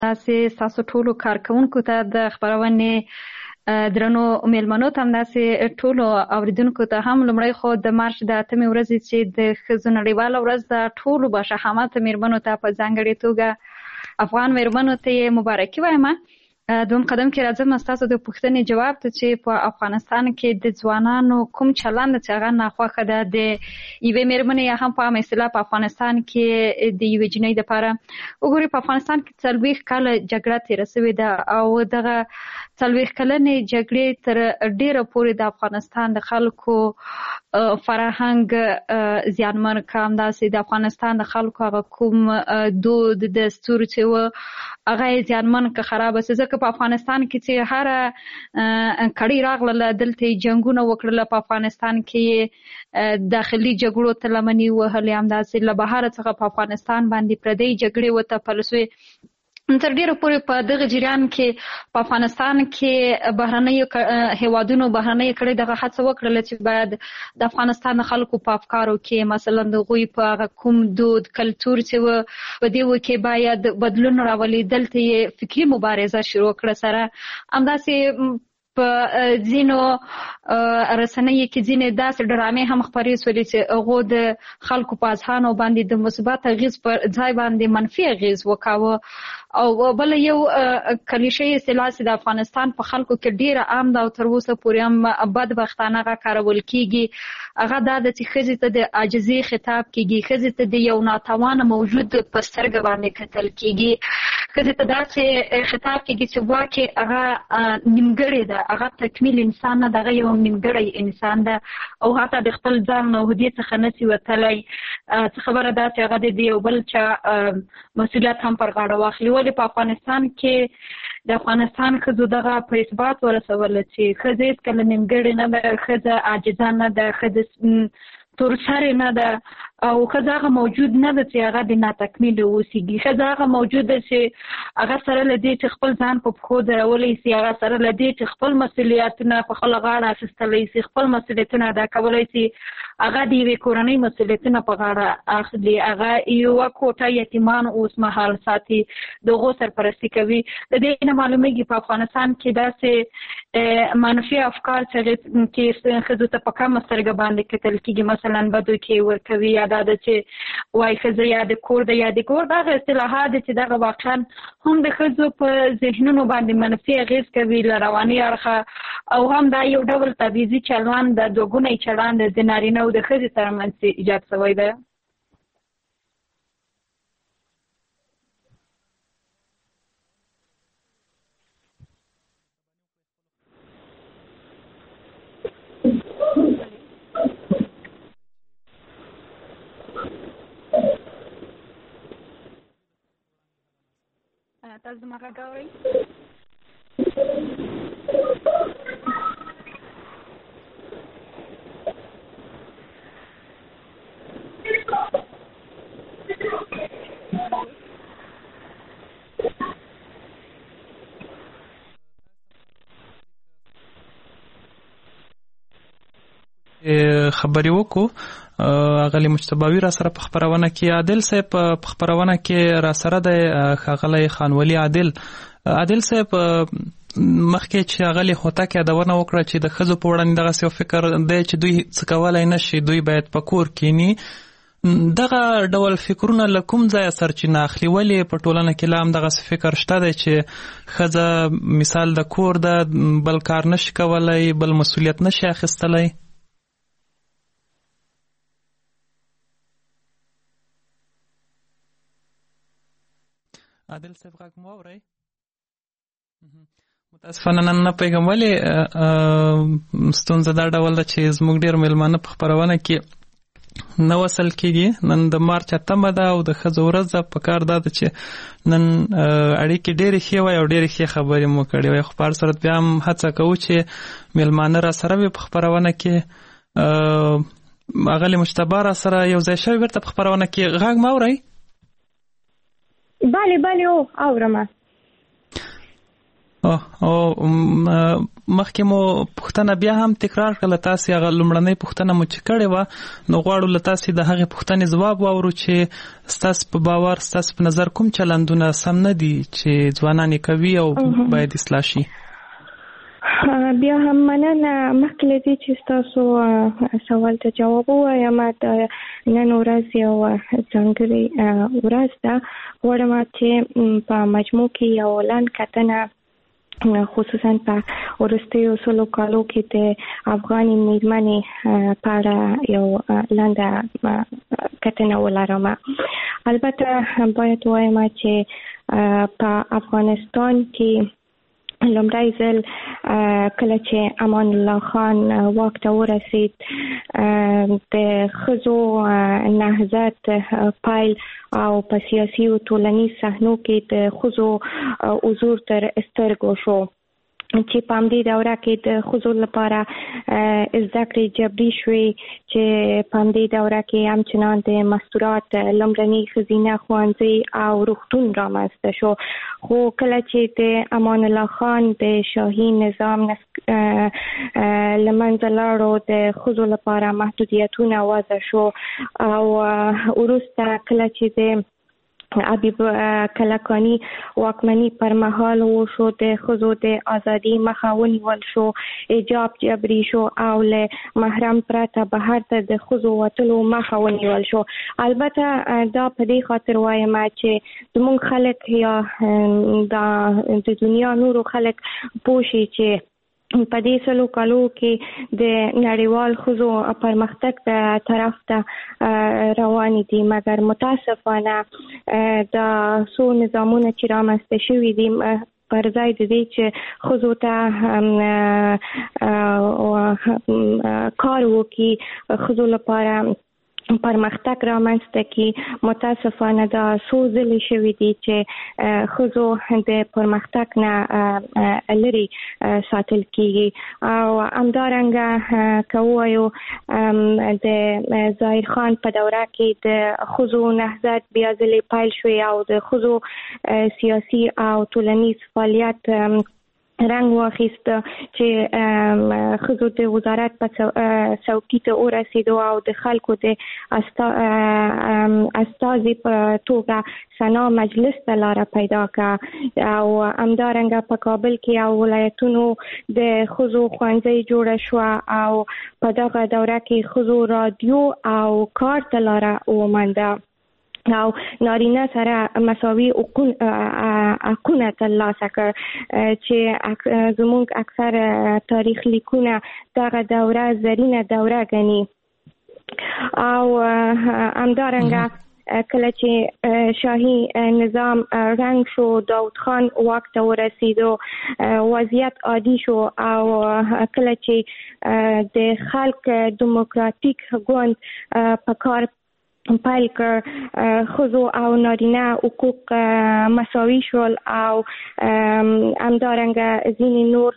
تاسې ستاسو ټولو کارکوونکو ته د خپرونې درنو میلمنو ته همداسې ټولو اوریدونکو ته هم لومړی خو د مارچ د 8 ورځې چې د ښځو نړیواله ورځ ده ټولو باشهامته میرمنو ته په ځانګړې توګه افغان میرمنو ته یې مبارکي وایم. دوم قدم کې راځم ستاسو د پوښتنې جواب ته چې په افغانستان کې د ځوانانو کوم چلند چې هغه ناخوښه ده د یوې میرمنې یا هم په عامه اصطلاح په افغانستان کې د یوې جنۍ دپاره وګورئ په افغانستان کې 40 کاله جګړه تېره سوې ده او دغه 40 کلنې جګړې تر ډېره پورې د افغانستان د خلکو فرهنګ زیانمن کړ. همداسې د افغانستان د خلکو هغه کوم دود دستور چې و هغه یې زیانمن کړ، خرابه سه. ځکه په افغانستان کې چې هره کړۍ راغله دلته جنګونه وکړله، په افغانستان کې داخلي جګړو ته لمنې وهلې، همداسې له بهره څخه په افغانستان باندې پردۍ جګړې وتپل سوې. تر ډیره پورې په دغه جریان کې په افغانستان کې بهرنیو هیوادونو بهرنۍ کړۍ دغه هڅه وکړله چې باید د افغانستان د خلکو په افکارو کې مثلا د هغوی په هغه کوم دود کلتور چې و په دې کې باید بدلون راولي. دلته یې فکري مبارزه شروع کړه سره. همداسې په ځینو رسنیو کې ځینې داسې ډرامې هم خپرې سولې چې هغو د خلکو په اذهانو باندې د مثبت اغېز پر ځای باندې منفي اغېز وکاوه. او بل یو کلیشې اصطلاح چې د افغانستان په خلکو کې ډیره عام ده او تر اوسه پورې هم بدبختانه هغه کارول کیږي، هغه دا ده چې ښځې ته د عاجزۍ خطاب کیږي، ښځې ته د یو ناتوانه موجود په سترګه باندې کتل کیږي، ښځې ته داسې خطاب کیږي چې واقع هغه نیمګړې ده، هغه تکمیل انسان نه ده، هغه یو نیمګړی انسان ده او حتی د خپل ځان نه هدیې څخه نشي وتلی. څه خبره ده چې هغه د یو بل چا مسؤلیت هم پر غاړه واخلي. ولې په افغانستان کې د افغانستان ښځو دغه په اثبات ورسوله چې ښځه هېڅکله نیمګړې نه ده، ښځه عاجزه نه ده، ښځه تورسرې نه ده او ښځه هغه موجود نه ده چې هغه د ناتکمیله اوسېږي. ښځه هغه موجود ده چې هغه سره له دې چې خپل ځان په پښو درولی سي، هغه سره له دې چې خپل مسؤلیتونه په خپله غاړه اخیستلی سي، خپل مسؤلیتونه ادا کولی سي، هغه د یوې کورنۍ مسؤلیتونه په غاړه اخلي، هغه یوه کوټه یتیمان اوس مهال ساتي، د هغو سرپرستي کوي. د دې نه معلومیږي په افغانستان کې داسې منفي افکار چې ښځو ته په کمه سترګه باندې کتل کېږي، مثلا بدو کې ورکوي، یا دا ده چې وایي ښځه یا د کور ده یا د کور، دغه اصطلاحات دي چې دغه واقعا هم د ښځو په ذهنونو باندې منفي اغېز کوي له رواني اړخه، او هم دا یو ډول تبعیضي چلند د دوګونی چلند د نارینه او د ښځې ترمنځ ایجاد شوی ده. تاسو زما غږ اورئ؟ خبرې وکړو. اغلی مجتباوي را سره په خبرونه کې، عادل صاحب په خبرونه کې را سره د ښاغلی خانولي عادل صاحب مخکې چې اغلی هوتک یادونه وکړه چې د ښځو په وړاندې دغسې یو فکر دی چې دوی څه کولی نه شي، دوی باید په کور کینی. دغه ډول فکرونه له کوم ځایه سرچینه اخلي؟ ولې په ټولنه کې لا هم دغسې فکر شته دی چې ښځه مثال د کور ده، بل کار نشي کولی، بل مسؤلیت نشي اخیستلی؟ عادل صاحب غږ مو اورئ؟ متاسفانه نن نه پوهېږم ولې ستونزه دا ډول ده چې زموږ ډېر میلمانه په خپرونه کې نه وصل کېږي. نن د مارچ 8 ده او د ښځو ورځ ده. په کار دا ده چې نن اړیکې ډېرې ښې وای او ډېرې ښې خبرې مو کړې وای، خو په هر صورت بیا هم هڅه کوو چې میلمانه را سره وي په خپرونه کې. اغلې مجتبا را سره یو ځای شوی بیرته په خپرونه کې. غږ مه اورئ؟ بله او اورم. او مخکې مو پوښتنه بیا هم تکرار کړه، تاسو هغه لومړنۍ پوښتنه مو چې کړې وه، نو غواړو له تاسو د هغې پوښتنې ځواب واورو چې ستاسو په باور، ستاسو په نظر کوم چلندونه سم نه دي چې ځوانان یې کوي او باید اصلاح شي. بیا هم مننه. مخکې له دې چې تاسو سوال ته جواب ووایم، نن ورځ یو ځانګړې ورځ ده. غواړم چې په مجموع کې یو لنډ کتنه خصوصا په وروستیو سلو کالو کې د افغاني میرمنې په اړه یو لنډه کتنه ولرم. البته باید وایم چې په افغانستان کې لومړی ځل کله چې امان الله خان واک ته ورسید، د ښځو نهضت پیل او په سیاسي او ټولنیز صحنو کې د ښځو حضور تر سترګو شو، چې په همدې دوره کې د ښځو لپاره زده کړې جبري شوې، چې په همدې دوره کې همچنان د مستورات لومړني ښځینه ښوونځي او روغتون رامنځته شو. خو کله چې د امان الله خان د شاهي نظام له منځه لاړو، د ښځو لپاره محدودیتونه وضع شو، او وروسته کله چې د حبیب کلکاني واکمني پر مهال وشو، د ښځو د ازادي مخه ونیول شو، حجاب جبري شو او له محرم پرته بهر ته د ښځو وتلو مخه ونیول شو. البته دا په دې خاطر وایم چې زموږ خلک یا د دنیا نورو خلک پوه شي چې په دې سلو کالو کې د نړیوال ښځو پرمختګ طرف ته روانې دي، مګر متاسفانه دا څو نظامونه چې رامنځته شوي دي پر ځای د دې چې ښځو ته کار وکړي، ښځو لپاره پرمختګ رامنځته کړي، متاسفانه دا څو ځلې شوي دي چې ښځو د پرمختګ نه لرې ساتل کیږي. او همدارنګه که ووایو د ظاهر خان په دوره کې د ښځو نهضت بیا ځلې پیل شوی او د ښځو سیاسي او ټولنیز فعالیت رنګ واخیست، چې ښځو د وزارت په څوکۍ ته ورسېدو او د خلکو د استازي په توګه سنا مجلس ته لاره پیدا کړه. او همدارنګه په کابل کې او ولایتونو د ښځو ښوونځی جوړه شوه، او په دغه دوره کې ښځو رادیو او کار ته لاره ومونده او نارینه سره مساوي حقونه ترلاسه کړ، چې زموږ اکثر تاریخ لیکونه دغه دوره زرینه دوره ګڼي. او همدارنګه کله چې شاهي نظام رنګ شو، داود خان واک ته ورسېدو، وضعیت عادي شو، او کله چې د خلق دیموکراتیک ګوند په کار پیل کړ، ښځو او نارینه حقوق مساوي شول، او همدارنګه ځینې نور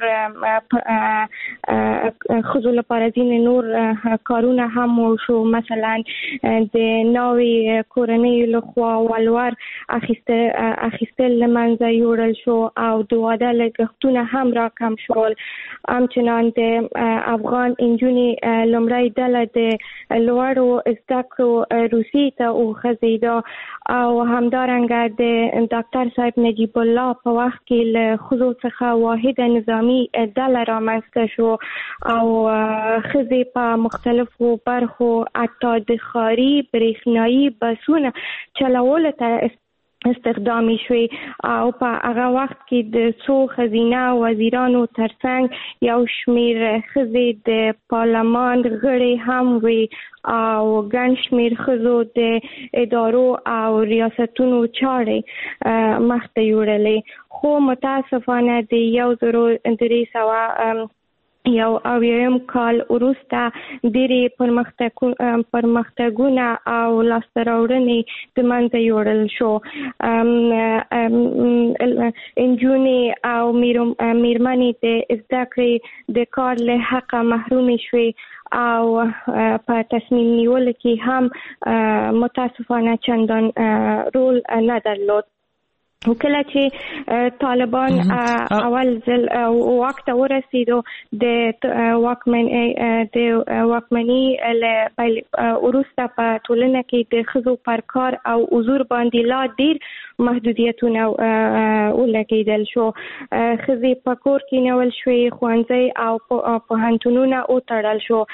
ښځو لپاره ځینې نور کارونه هم وشو، مثلا د نوې کورنیو لخوا ولور اخیستل له منځه یوړل شو، او د واده لګښتونه هم راکم شول. همچنان د افغان نجونې لومړۍ ډله د لوړو زده کړو روسي ته وخځېده، او همدارنګه د ډاکټر صاحب نجیب الله په وخت کې له ښځو څخه واحده نظامي ډله رامنځته شو، او ښځې په مختلفو برخو حتی د ښاري برېښنایي بسونه چلولو ته استخدامي شوي، او په هغه وخت کې د څو ښځینه وزیرانو ترڅنګ یو شمیر ښځې د پارلمان غړي هم وي، او ګڼ شمیر ښځو د ادارو او ریاستونو چارې مخته یوړلې. خو متاسفانه د 1300 یو اویایم کال وروسته ډېرې پرمختګونه او لاسته راوړنې د منځه یوړل شو. نجونې او میرمنې د زده کړې د کار له حقه محرومې شوې، او په تصمیم نیولو کې هم متاسفانه چندان رول نه درلود. کله چې طالبان اول ځل واک ته ورسېدو د واکمنۍ وروسته په ټولنه کې د ښځو پر کار او حضور باندې لا ډېر محدودیتونه ولګېدل شو. ښځې په کور کې نیول شوې، ښوونځي او پوهنتونونه وتړل شو.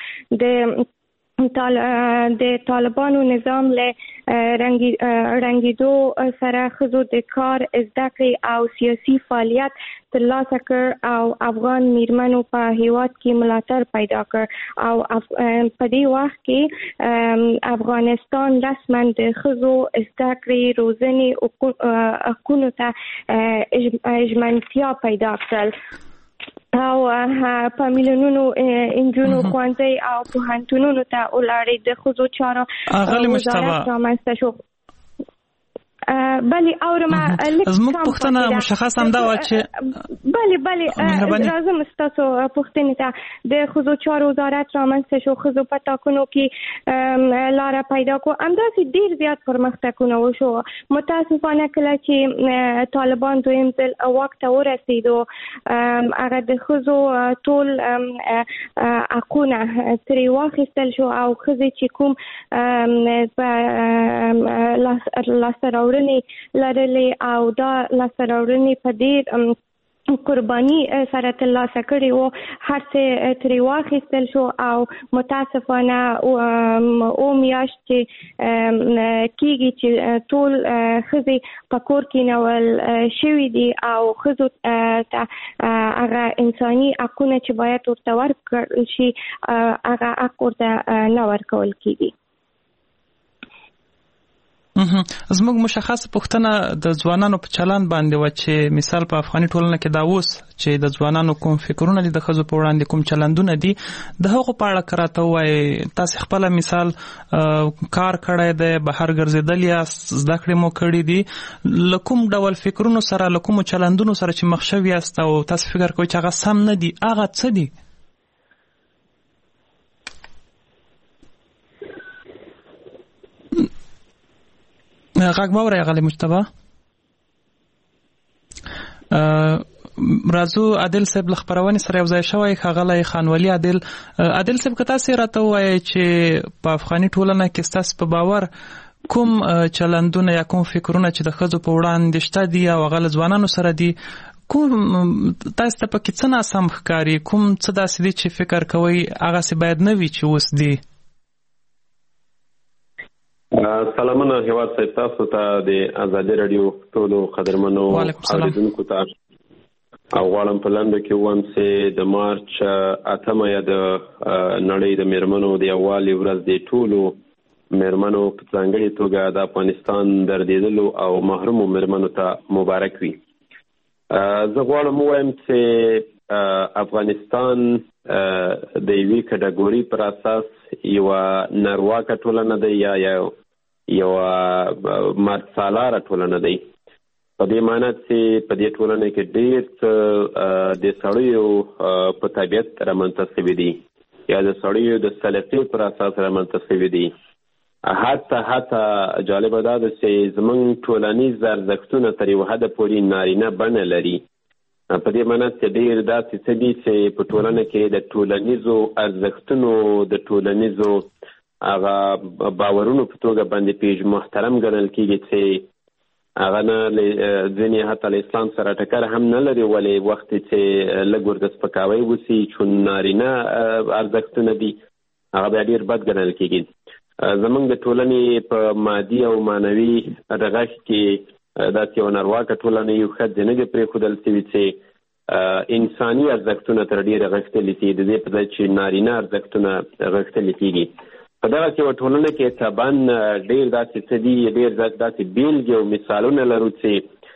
د طالبانو نظام له رنګېدو سره ښځو د کار، زده کړې او سیاسي فعالیت ترلاسه کړ او افغان میرمنو په هیواد کې ملاتړ پیدا کړ او په دې وخت کې افغانستان رسما د ښځو زده کړې، روزنې حقونو ته ژمنتیا پیدا کړل او په میلیونونو انجونو ښوونځي او پوهنتونونو ته ولاړې. د ښځو چارو وزارت رامنځته شو. بله اورمه زموږ پوښتنه مشخص همدا وه چې بله راځم ستاسو پوښتنې ته. د ښځو چارو وزارت رامنځته شو، ښځو په ټاکنو کې لاره پیدا کړو، همداسې ډېر زیات پرمختګونه وشو. متاسفانه کله چې طالبان دویم ځل واک ته ورسېدو، هغه د ښځو ټول حقونه ترې واخیستل شو او ښځې چې کوم لاسته راوړنې لرلې او دا لاسته راوړنې په ډېر قرباني سره ترلاسه کړې وو، هر څه ترې واخیستل شو او متاسفانه میاشت چې کېږي چې ټول ښځې په کور کې نیول شوي دي او ښځو ته هغه انساني حقونه چې باید ورته ورکړل شي هغه حق ورته نه ورکول کېږي. زموږ مشخص پوښتنه د ځوانانو په چلند باندې و چې مثال په افغاني ټولنه کې دا اوس چې د ځوانانو کوم فکرونه دي، د ښځو په وړاندې کوم چلندونه دي، د هغو په اړه که راته ووایې. تاسې خپله مثال کار کړی دی، بهر ګرځېدل یاست، زده کړې مو کړي دي، له کوم ډول فکرونو سره، له کومو چلندونو سره چې مخ شوي یاست او تاسې فکر کوئ چې هغه سم نه دي، هغه څه دي؟ غږ باورئ اغلی مجتبی. راځو عادل صاحب له خپرونې سره یو ځای شوی، ښاغلی خانولي عادل. عادل صاحب که تاسې راته ووایئ چې په افغاني ټولنه کې ستاسې په باور کوم چلندونه یا کوم فکرونه چې د ښځو په وړاندې شته دي او هغه له ځوانانو سره دي، کوم تاسې ته پکې څه ناسم ښکاري؟ کوم څه داسې دي چې فکر کوئ هغسې باید نه وي چې اوس دي؟ سلامونه هیواد صاحب، تاسو ته د ازادي راډیو ټولو قدرمنو اوریدونکو ته او غواړم په لنډه کې ووایم چې د مارچ 8 یا د نړۍ د میرمنو د یووالي ورځ د ټولو میرمنو په ځانګړې توګه د افغانستان دردېدلو او محرومو میرمنو ته مبارک وي. زه غواړم ووایم چې افغانستان د یوې کټګوري پر اساس یوه نارواکه ټولنه ده یا یوه مردسالاره ټولنه دی. په دې معنی چې په دې ټولنه کې ډېر څه د سړیو په طبیعت رامنځته شوي دي یا د سړیو د سلیقې پر اساس رامنځته شوي دي. حتی جالبه دا ده چې زموږ ټولنیز ارزښتونه تر یو حده پورې نارینه بڼه لري. په دې معنی چې ډېر داسې څه دي چې په ټولنه کې د ټولنیزو ارزښتونو د ټولنیزو هغه باورونو په توګه باندې محترم ګڼل کېږي چې هغه نه ځینې حتی له اسلام سره ټکر هم نه لري، ولې وخت چې لږ ورته سپکاوی وسي چون نارینه ارزښتونه دي هغه بیا ډېر بد ګڼل کېږي. زموږ د ټولنې په مادي او معنوي رغښت کې داسې یوه نارواکه ټولنه یو ښځې نه دي پرېښودل شوي چې انساني ارزښتونه تر ډېره غښتلي شي، د دې په ځای چې نارینه ارزښتونه غښتلي کېږي. په دغسې یوه ټولنه کې طبعا ډېر داسې څه دي، ډېر داسې بېلګې او مثالونه لرو چې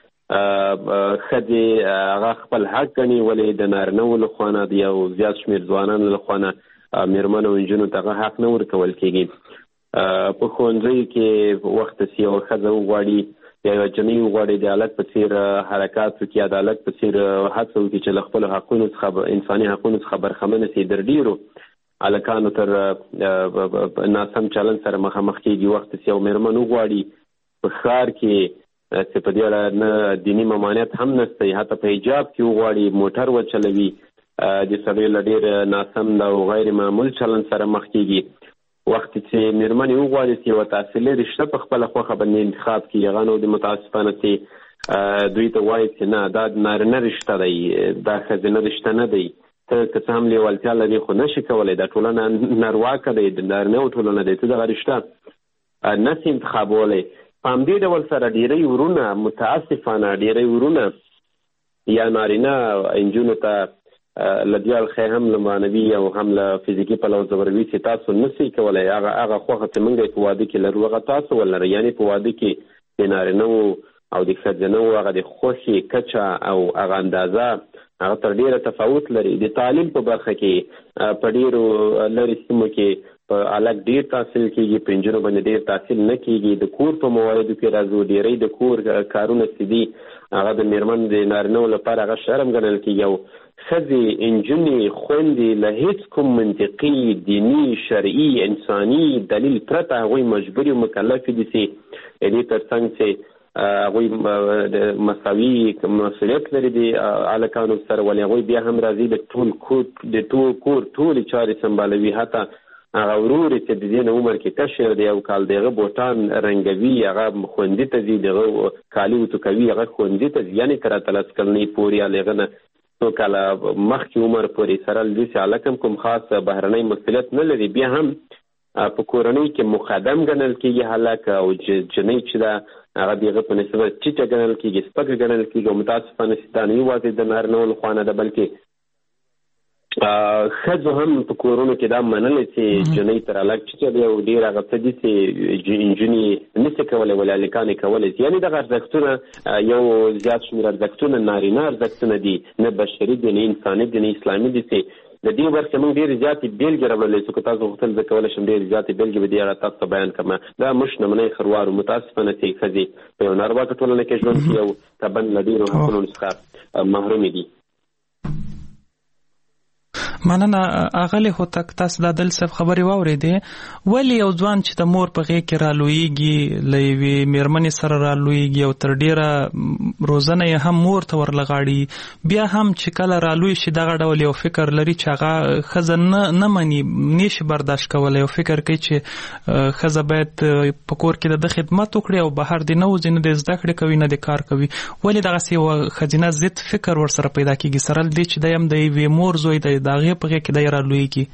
ښځې هغه خپل حق ګڼي، ولې د نارینهو له خوا نه د یو زیات شمېر ځوانانو له خوا نه مېرمنو او نجونو ته هغه حق نه ورکول کېږي. په ښوونځیو کې وخت چې یوه ښځه وغواړي یا یوه جنۍ وغواړي د هلک په څېر حرکات وکړي یا د هلک په څېر هڅه وکړي چې له خپلو حقونو څخه انساني حقونو څخه برخمنه شي، در ډېرو هلکانو تر ناسم چلند سره مخامخ کېږي. وخت چې یو مېرمن وغواړي په ښار کې چې په دې اړه نه دیني ممانعت هم نشته، حتی په حجاب کې وغواړي موټر وچلوي، د سړي له ډېر ناسم او غیر معمول چلن سره مخ کېږي. وخت چې مېرمنې وغواړي چې یوه تحصیلي رشته په خپله خوښه باندې انتخاب کړي، هغه نو د متاسفانه چې دوی ته وایي چې نه دا نارینه رشته دی، دا ښځینه رشته نه دی، ته که څه هم لیوالتیا لري خو نشي کولی، دا ټولنه نارواکه دی، د نارینهو ټولنه دی، ته دغه رشته نشي انتخابولی. په همدې ډول سره ډېری ورونه متاسفانه ډېری ورونه یا نارینه نجونو ته له دې اړخه هم له معنوي او هم له فزیکي پلوه ځوروي چې تاسو نشئ کولی هغه خوښه چې موږ په واده کې لرو هغه تاسو ولرئ. یعنې په واده کې د نارینهو او د ښځینهو هغه د خوښې کچه او هغه اندازه هغه تر ډېره تفاوت لري. د تعلیم په برخه کې په ډېرو لرې سیمو کې په الګ ډېر تحصیل کېږي، په نجونو باندې ډېر تحصیل نه کېږي. د کور په مواردو کې راځو، ډېری د کور کارونه چې دي هغه د مېرمن د نارینهو لپاره هغه شرم ګڼل کېږي او ښځې نجونې خویندې له هېڅ کوم منطقي دیني شرعي انساني دلیل پرته هغوی مجبوري او مکلفې دي چې دې تر څنګ چې هغوی د مساوي مسؤلیت لري د هلکانو سره، ولې هغوی بیا هم راځي د ټول کور ټولې چارې سمبالوي. حتی هغه ورور چې د دې نه عمر کې کشر دی او کال د هغه بوټان رنګوي، هغه ښوونځي ته ځي، د هغه کالي ورته کوي، هغه ښوونځي ته ځي، یعنې تر 13 کلنۍ پورې یا له هغه نه څو کاله مخکې عمر پورې سره له دې چې هلک هم کوم خاص بهرنی مسؤلیت نه لري، بیا هم په کورنۍ کې مقدم ګڼل کېږي هلک، او جنۍ چې ده هغه د هغه په نسبت ټیټه ګڼل کېږي، سپکه ګڼل کېږي. او متاسفانه دا نه یوازې د نارینهو له خوا نه ده بلکې ښځو هم په کورونو کې دا منلې چې جنۍ تر هلک ټیټه دی او ډېر هغه څه دي چې نجونې نشي کولی ولې هلکان یې کولی شي. یعنې دغه ارزښتونه یو زیات شمېر ارزښتونه نارینه ارزښتونه دي، نه بشري دي، نه انساني دي، نه اسلامي دي، چې د دې برخې موږ ډېرې زیاتې بېلګې راوړلی څو که تاسو غوښتل زه کولی شم ډېرې زیاتې بېلګې به دې اړه تاسو ته بیان کړم. دا موږ شتمنۍ خروار متاسفانه چې ښځې په یو نارواکه ټولنه کې ژوند کوي او طبعا له ډېرو حقونو څخه محرومې دي. مننه اغلی هوتک، تاسو د عادل صاحب خبرې واورېدې. ولې یو ځوان چې د مور په غېږ کې رالویږي، له یوې مېرمنې سره رالویږي او تر ډېره روزنه یې هم مور ته ورلغاړي، بیا هم چې کله رالوی شي دغه ډول یو فکر لري چې هغه ښځه نه مني، نشي برداشت کولی، یو فکر کوي چې ښځه باید په کور کې د خدمت وکړي او بهر دې نه وځي، نه د زده کړې کوي نه د کار کوي. ولې دغسې یوه ښځینه ضد فکر ورسره پیدا کېږي سره له دې چې دی هم د یوې مور زوی دی، د هغې په غېږ کې دی رالویږي؟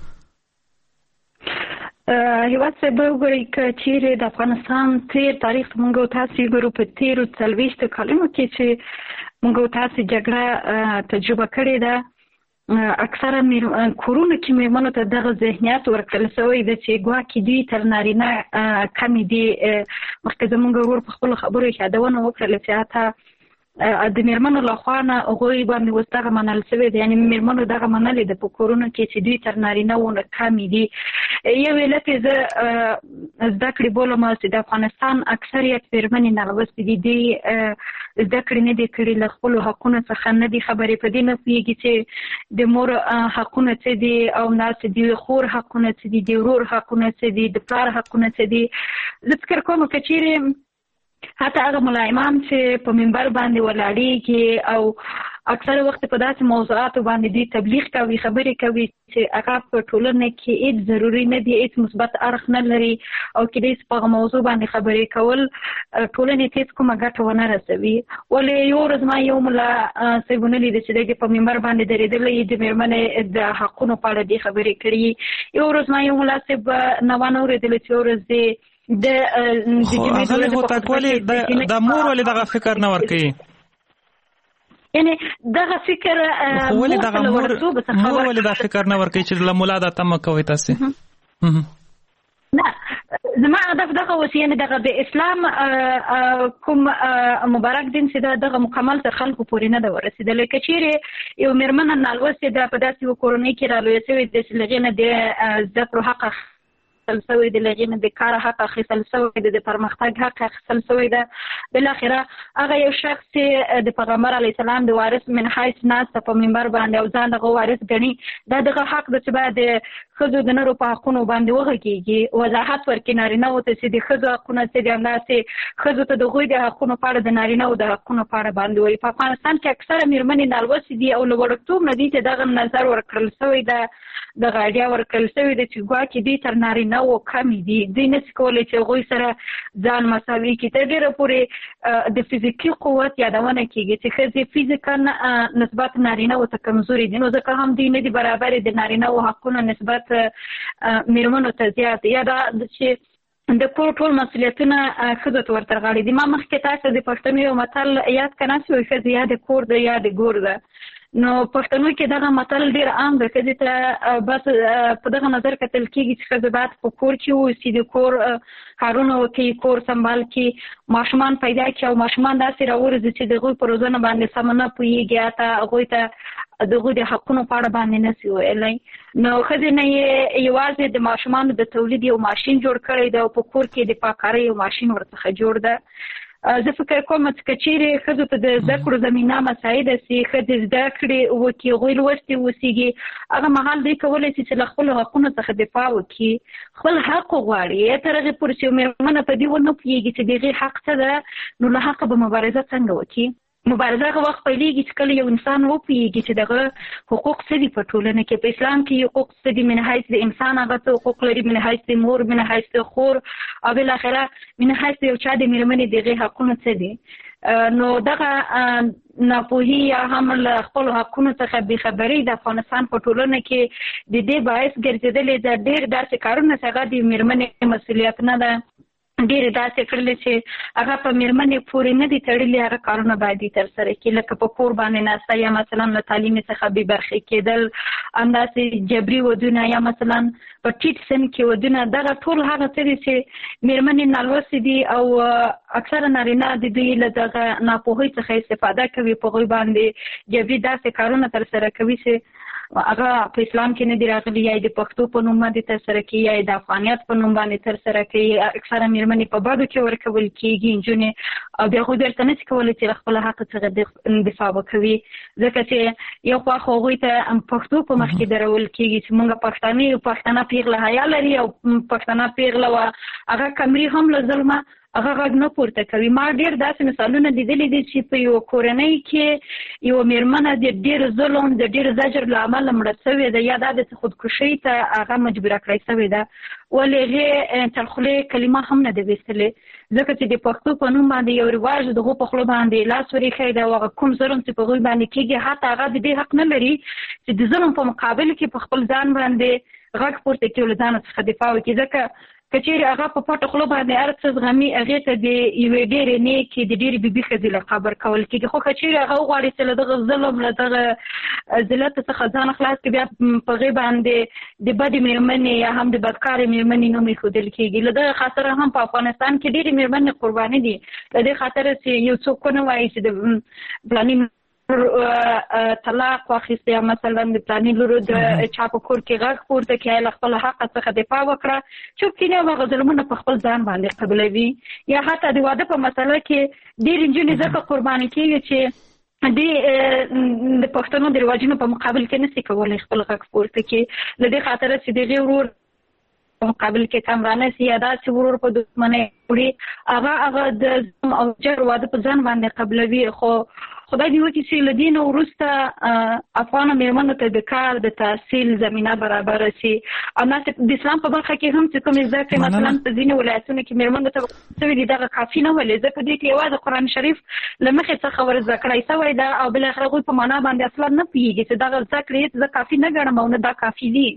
هیواد صاحب وګورئ که چیرې د افغانستان تېر تاریخ موږ او تاسې وګورو، په تېرو 40 کلونو کې چې موږ او تاسې جګړه تجربه کړې ده، اکثره کورونو کې مېرمنو ته دغه ذهنیت ورکړل شوی ده چې ګواکې دوی تر نارینه کمې دي. مخکې زموږ ورور په خپلو خبرو کې یادونه وکړله چې حتی د مېرمنو له خوا نه هغوی باندې اوس دغه منل شوی دی، یعنې مېرمنو دغه منلې ده په کورونو کې چې دوی تر نارینهو نه کمې دي. یو علت یې زه زده کړې بولم چې د افغانستان اکثریت مېرمنې نالوستې دي، دوی زده کړې نه دي کړي، له خپلو حقونو څخه نه دي خبرې، په دې نه پوهېږي چې د مور حقونه څه دي او همداسې د خور حقونه څه دي، د ورور حقونه څه دي، د پلار حقونه څه دي. زه فکر کوم که چیرې حتی هغه ملایمان چې په منبر باندې ولاړېږي او اکثره وخت په داسې موضوعاتو باندې دوی تبلیغ کوي، خبرې کوي چې هغه په ټولنه کې هېڅ ضروري نه دي، هېڅ مثبت اړخ نه لري او کېدای شي په هغه موضوع باندې خبرې کول ټولنې ته هېڅ کومه ګټه ونه رسوي. ولې یو ورځ ما یو ملا صاحب ونه لیده چې دی په منبر باندې درېدلی، د مېرمنې د حقونو په اړه دې خبرې کړي. یو ورځ ما یو ملا صاحب نه ونه اورېدلی چې یو ورځ دی خو اغلی هوتک ولې د مور ولې دغه فکر نه ورکوي؟ یعنې دغه فکر ولې دغه مور ولې دا فکر نه ورکوي چې له ملا دا تمه کوئ تاسې؟ نه، زما هدف دغه اوس، یعنې دغه د اسلام کوم مبارک دین چې ده دغه مکمل تر خلکو پورې نه ده ورسېدلی. که چیرې یو مېرمنه نالوستې ده په داسې یوه کورنۍ کې رالویه شوې ده چې له هغې نه د زده کړو حق اخیستل شوی دی، له هغې نه د کار حق اخیستل شوی دی، د پرمختګ حق اخیستل شوی ده. بالاخره هغه یو شخص چې د پیغمبر علیه السلام د وارث من حیث ناسته په منبر باندې او ځان دغه وارث ګڼي، دا دغه حق ده چې باید د ښځو د نرو په حقونو باندې وغږېږي، وضاحت ورکړي نارینه‌وو ته چې د ښځو حقونه څه دي، همداسې ښځو ته د هغوی د حقونو په اړه د نارینه‌وو د حقونو په اړه باندې وایي. په افغانستان کې اکثره مېرمنې نالوستې دي او له وړکتوب نه دي چې دغه نظر ورکړل شوی ده، دغه ایډیا ورکړل شوې ده چې ګواکې دوی تر نارینه‌وو کمې دي، دوی نشي کولی چې هغوی سره ځان مساوي کړي. تر ډېره پورې د فزیکي قوت یادونه کېږي چې ښځې فزیکا نسبت نارینه‌وو ته کمزوري دي، نو ځکه هم دوی نه دي برابرې د نارینه‌وو حقونه نسبت مېرمنو ته زیات دي. یا دا چې د کور ټول مسؤلیتونه ښځو ته ورترغاړي دي. ما مخکې تاسو د پښتنو یو متل یاد که نه شوی، ښځې یا د کور ده یا د ګور ده. نو پښتنو کې دغه متل ډېر عام ده، ښځې ته بس په دغه نظر کتل کېږي چې ښځه باید په کور کې واوسي، د کور کارونه وکړي، کور سنبال کړي، ماشومان پیدا کړي او ماشومان داسې راوروزي چې د هغوی په روزنه باندې سمه نه پوهېږي، حتی هغوی ته د هغوی د حقونو په اړه باندې نه شي ویلی. نو ښځې نه یې یوازې د ماشومانو د تولید یو ماشین جوړ کړی ده او په کور کې د پاککارۍ یو ماشین ورڅخه جوړ ده. زه فکر کوم چې که چیرې ښځو ته د زده کړو زمینه مساعده سي، ښځې زده کړې وکړي، هغوی لوستې اوسېږي، هغه مهال دوی کولی شي چې له خپلو حقونو څخه دفاع وکړي، خپل حق وغواړي. تر هغې پورې چې یو مېرمنه په دې ونه پوهېږي چې د هغې حق څه ده، نو له حقه به مبارزه څنګه وکړي. مبارزه هغه وخت پیلېږي چې کله یو انسان وپوهېږي چې دغه حقوق څه دي په ټولنه کې. په اسلام کې حقوق څه دي، من حیث د انسان هغه څه حقوق لري، من حیث د مور، من حیث د خور او بالاخره من حیث د یو چا د مېرمنې د هغې حقونه څه دي. نو دغه ناپوهي یا هم له خپلو حقونو څخه بېخبري د افغانستان په ټولنه کې د دې باعث ګرځېدلې ده. ډېر داسې کارونه چې هغه د مېرمنې مسؤلیت نه ده، ډېرې داسې کړلې چې هغه په مېرمنې پورې نه دي تړلي، هغه کارونه باید یې ترسره کړي، لکه په کور باندې ناسته یا مثلا له تعلیمي څخه بې برخې کېدل، همداسې جبري ودونه یا مثلا په ټیټ سن کې ودونه. دغه ټول هغه څه دي چې مېرمنې نالوستې دي او اکثره نارینه د دوی له دغه ناپوهۍ څخه استفاده کوي، په هغوی باندې جبري داسې کارونه ترسره کوي چې هغه په اسلام کې نه دي راغلي، یا د پښتو په نوم باندې ترسره کوي یا د افغانیت په نوم باندې ترسره کوي. اکثره مېرمنې په بدو کې ورکول کېږي نجونې، او بیا هغوی بیرته نشي کولی چې له خپله حق څخه دفاع وکوي، ځکه چې یو خوا خو هغوی ته پښتو په مخ کې درول کېږي چې موږ پښتانه یو، پښتانه پیغله حیا لري او پښتانه پیغله وه هغه کمري هم له ظلمه هغه غږ نه پورته کوي. ما ډېر داسې مثالونه لیدلي دي چې په یوه کورنۍ کې یوه مېرمنه د ډېر ظلم، د ډېر زجر له امله مړه شوې ده، یا دا د خودکشۍ ته هغه مجبوره کړی شوې ده، ولې هغې تر خولې کلمه هم نه ده ویستلې، ځکه چې د پښتو په نوم باندې یو رواج د هغو په خوله باندې لاس ورېښی ده، او هغه کوم ظلم چې په هغوی باندې کېږي حتی هغه د دې حق نه لري چې د ظلم په مقابل کې په خپل ځان باندې غږ پورته کړي او له ځانه څخه دفاع وکړي. ځکه که چیرې هغه په پټه خوله باندې هر څه زغمي، هغې ته د یوې ډېرې نیکې د ډېرې بېبي ښځې لقب ورکول کېږي. خو که چیرې هغه وغواړي چې له دغه ظلم، له دغه ذلت څخه ځان خلاص کړي، بیا په هغې باندې د بدې مېرمنې یا هم د بدکارې مېرمنې نوم ایښودل کېږي. له دغه خاطره هم په افغانستان کې ډېرې مېرمنې قرباني دي، له دې خاطره چې یو څوک ونه وایي چې د فلاني طلاق واخیسته یا مثلا د پلاني لورو د چا په کور کې غږ پورته کړي، له خپل حق څخه دفاع وکړه، چوپ کینې او هغه ظلمونه په خپل ځان باندې قبلوي. یا حتی د واده په مسله کې ډېرې نجونې ځکه قرباني کېږي چې د پښتنو د رواجونو په مقابل کې نشي کولی خپل غږ پورته کړي، له دې خاطره چې د هغې ورور په مقابل کې کمرانه سي، یا داسې ورور په دښمنۍ وړي، هغه د ظلم او جر واده په ځان باندې قبلوي. خو خدای دې وکړي چې له دې نه وروسته افغانو مېرمنو ته د کار د تحصیل زمینه برابره شي. همداسې د اسلام په برخه کې هم چې کومې زده کړې مثلا په ځینې ولایتونو کې مېرمنو ته شوي دي، دغه کافي نه ولې، ځکه دوی ته یوازې قرآن شریف له مخې څخه ور زده کړی شوی ده، او بالاخره هغوی په معنا باندې اصلا نه پوهېږي چې دغه زده کړې زه کافي نه ګڼم او نه دا کافي دي.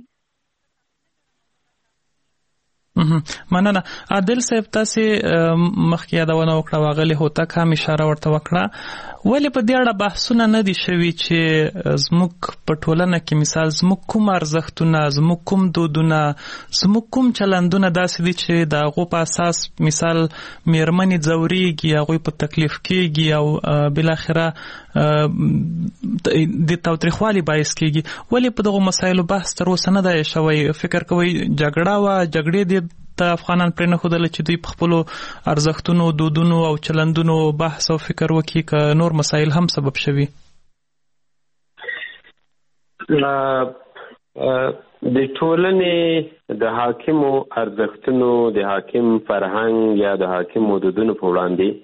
مننه. عادل صاحب، تاسې مخکې یادونه وکړه، واغلې هوتک هم اشاره ورته وکړه، ولې په دې اړه بحثونه نه دي شوي چې زموږ په ټولنه کې مثال زموږ کوم ارزښتونه، زموږ کوم دودونه، زموږ کوم چلندونه داسې دي چې د هغو په اساس مثال مېرمنې ځورېږي، هغوی په تکلیف کېږي او بالاخره د تاوتریخوالي باعث کېږي. ولې په دغو مسایلو بحث تر اوسه نه دی شوی؟ فکر کوئ جګړه وه، جګړې دې ته افغانان پرې نه ښودله چې دوی په خپلو ارزښتونو، دودونو او چلندونو بحث او فکر وکړي، که نور مسایل هم سبب شوي؟ د ټولنې د حاکمو ارزښتونو، د حاکم فرهنګ یا د حاکمو دودونو په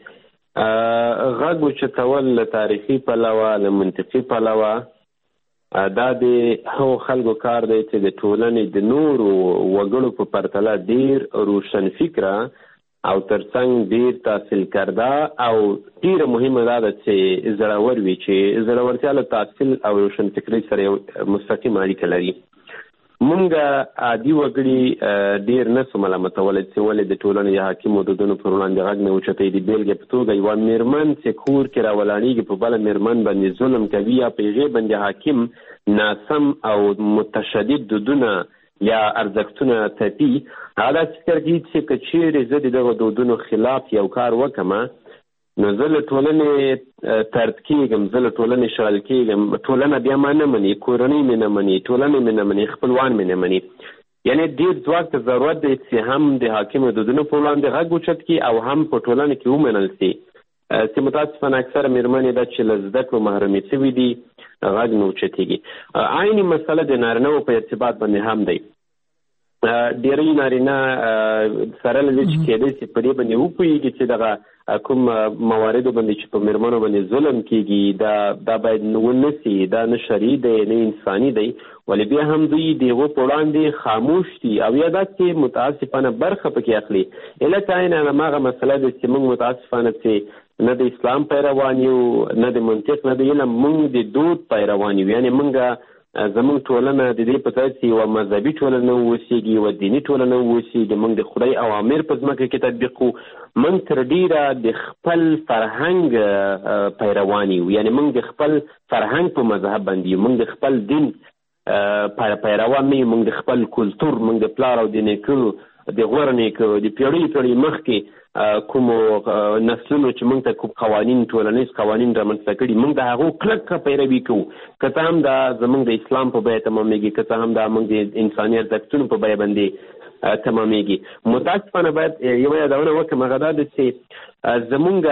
وړاندې غږ اوچتول له تاریخي پلوه، له منطقي پلوه دا د هغو خلکو کار دی چې د ټولنې د نورو وګړو په پرتله ډیر روشن فکره او ترڅنګ ډیر تحصیل کرده او ډیره مهمه دا ده چې زړور وي، چې زړورتیا له تحصیل او روشن فکرۍ سره یو مستقیم اړیکه لري. مونږ عادي وګړي ډیر نسو ملامتولی چې ولې د ټولنې د حاکمو دودونو پر وړاندې غږ نه اوچتوي. د بیلګې په توګه یوه میرمن چې کور کې راولاړېږي په بله میرمن باندې ظلم کوي یا په هغې باندې حاکم ناسم او متشدد دودونه یا ارزښتونه تپي، هغه داسې فکر کوي چې که چیرې زه د دغو دودونو خلاف یو کار وکړم نو زه له ټولنې طرد کېږم، زه له ټولنې شړل کېږم، ټولنه بیا ما نه مني، کورنۍ مې نه مني، ټولنې مې نه مني، خپلوان مې نه مني. یعنې ډېر ځواک ته ضرورت دی چې هم د حاکمو دودونو په وړاندې غږ اوچت کړي او هم په ټولنه کې ومنل سي چې متاسفانه اکثره میرمنې ده چې له زده کړو محرومې شوي دي، غږ نه اوچتېږي. عیني مسله د نارینهو په ارتباط باندې هم دی. ډېری نارینه سره له دې چې کېدای شي په دې باندې وپوهېږي چې دغه کوم مواردو باندې چې په میرمنو باندې ظلم کېږي دا باید ونه سي، دا نه شرعي دی نه انساني دی، ولې بیا هم دوی د هغو په وړاندې خاموش دي او یا داسې متاسفانه برخه پکې اخلي. علت عین هماغه مسله ده چې موږ متاسفانه چې نه د اسلام پیروان یو، نه د منطق، نه د علم، موږ د دود پیروان یو. یعنې موږ زمونږ ټولنه د دې په ترڅ یوه مذهبي ټولنه واوسېږي، یوه دیني ټولنه واوسېږي، موږ د خدای اوامر په ځمکه کې تطبیق کړو، موږ تر ډیره د خپل فرهنګ پیروان یو. یعنې موږ د خپل فرهنګ په مذهب باندې یو، موږ د خپل دین پیروان نه یو، موږ د خپل کلتور، موږ د پلار او د نیکه د غوره نیکه د پیړۍ مخکې کومو نسلونو چې موږ ته کوم قوانین، ټولنیز قوانین رامنځته کړي، موږ د هغو کلکه پیروي کوو، که څه هم دا زموږ د اسلام په بیه تمامېږي، که څه هم دا موږ د انساني ارزښتونو په بیه باندې تمامېږي. متاسفانه باید یوه یادونه وکړم، هغه دا ده چې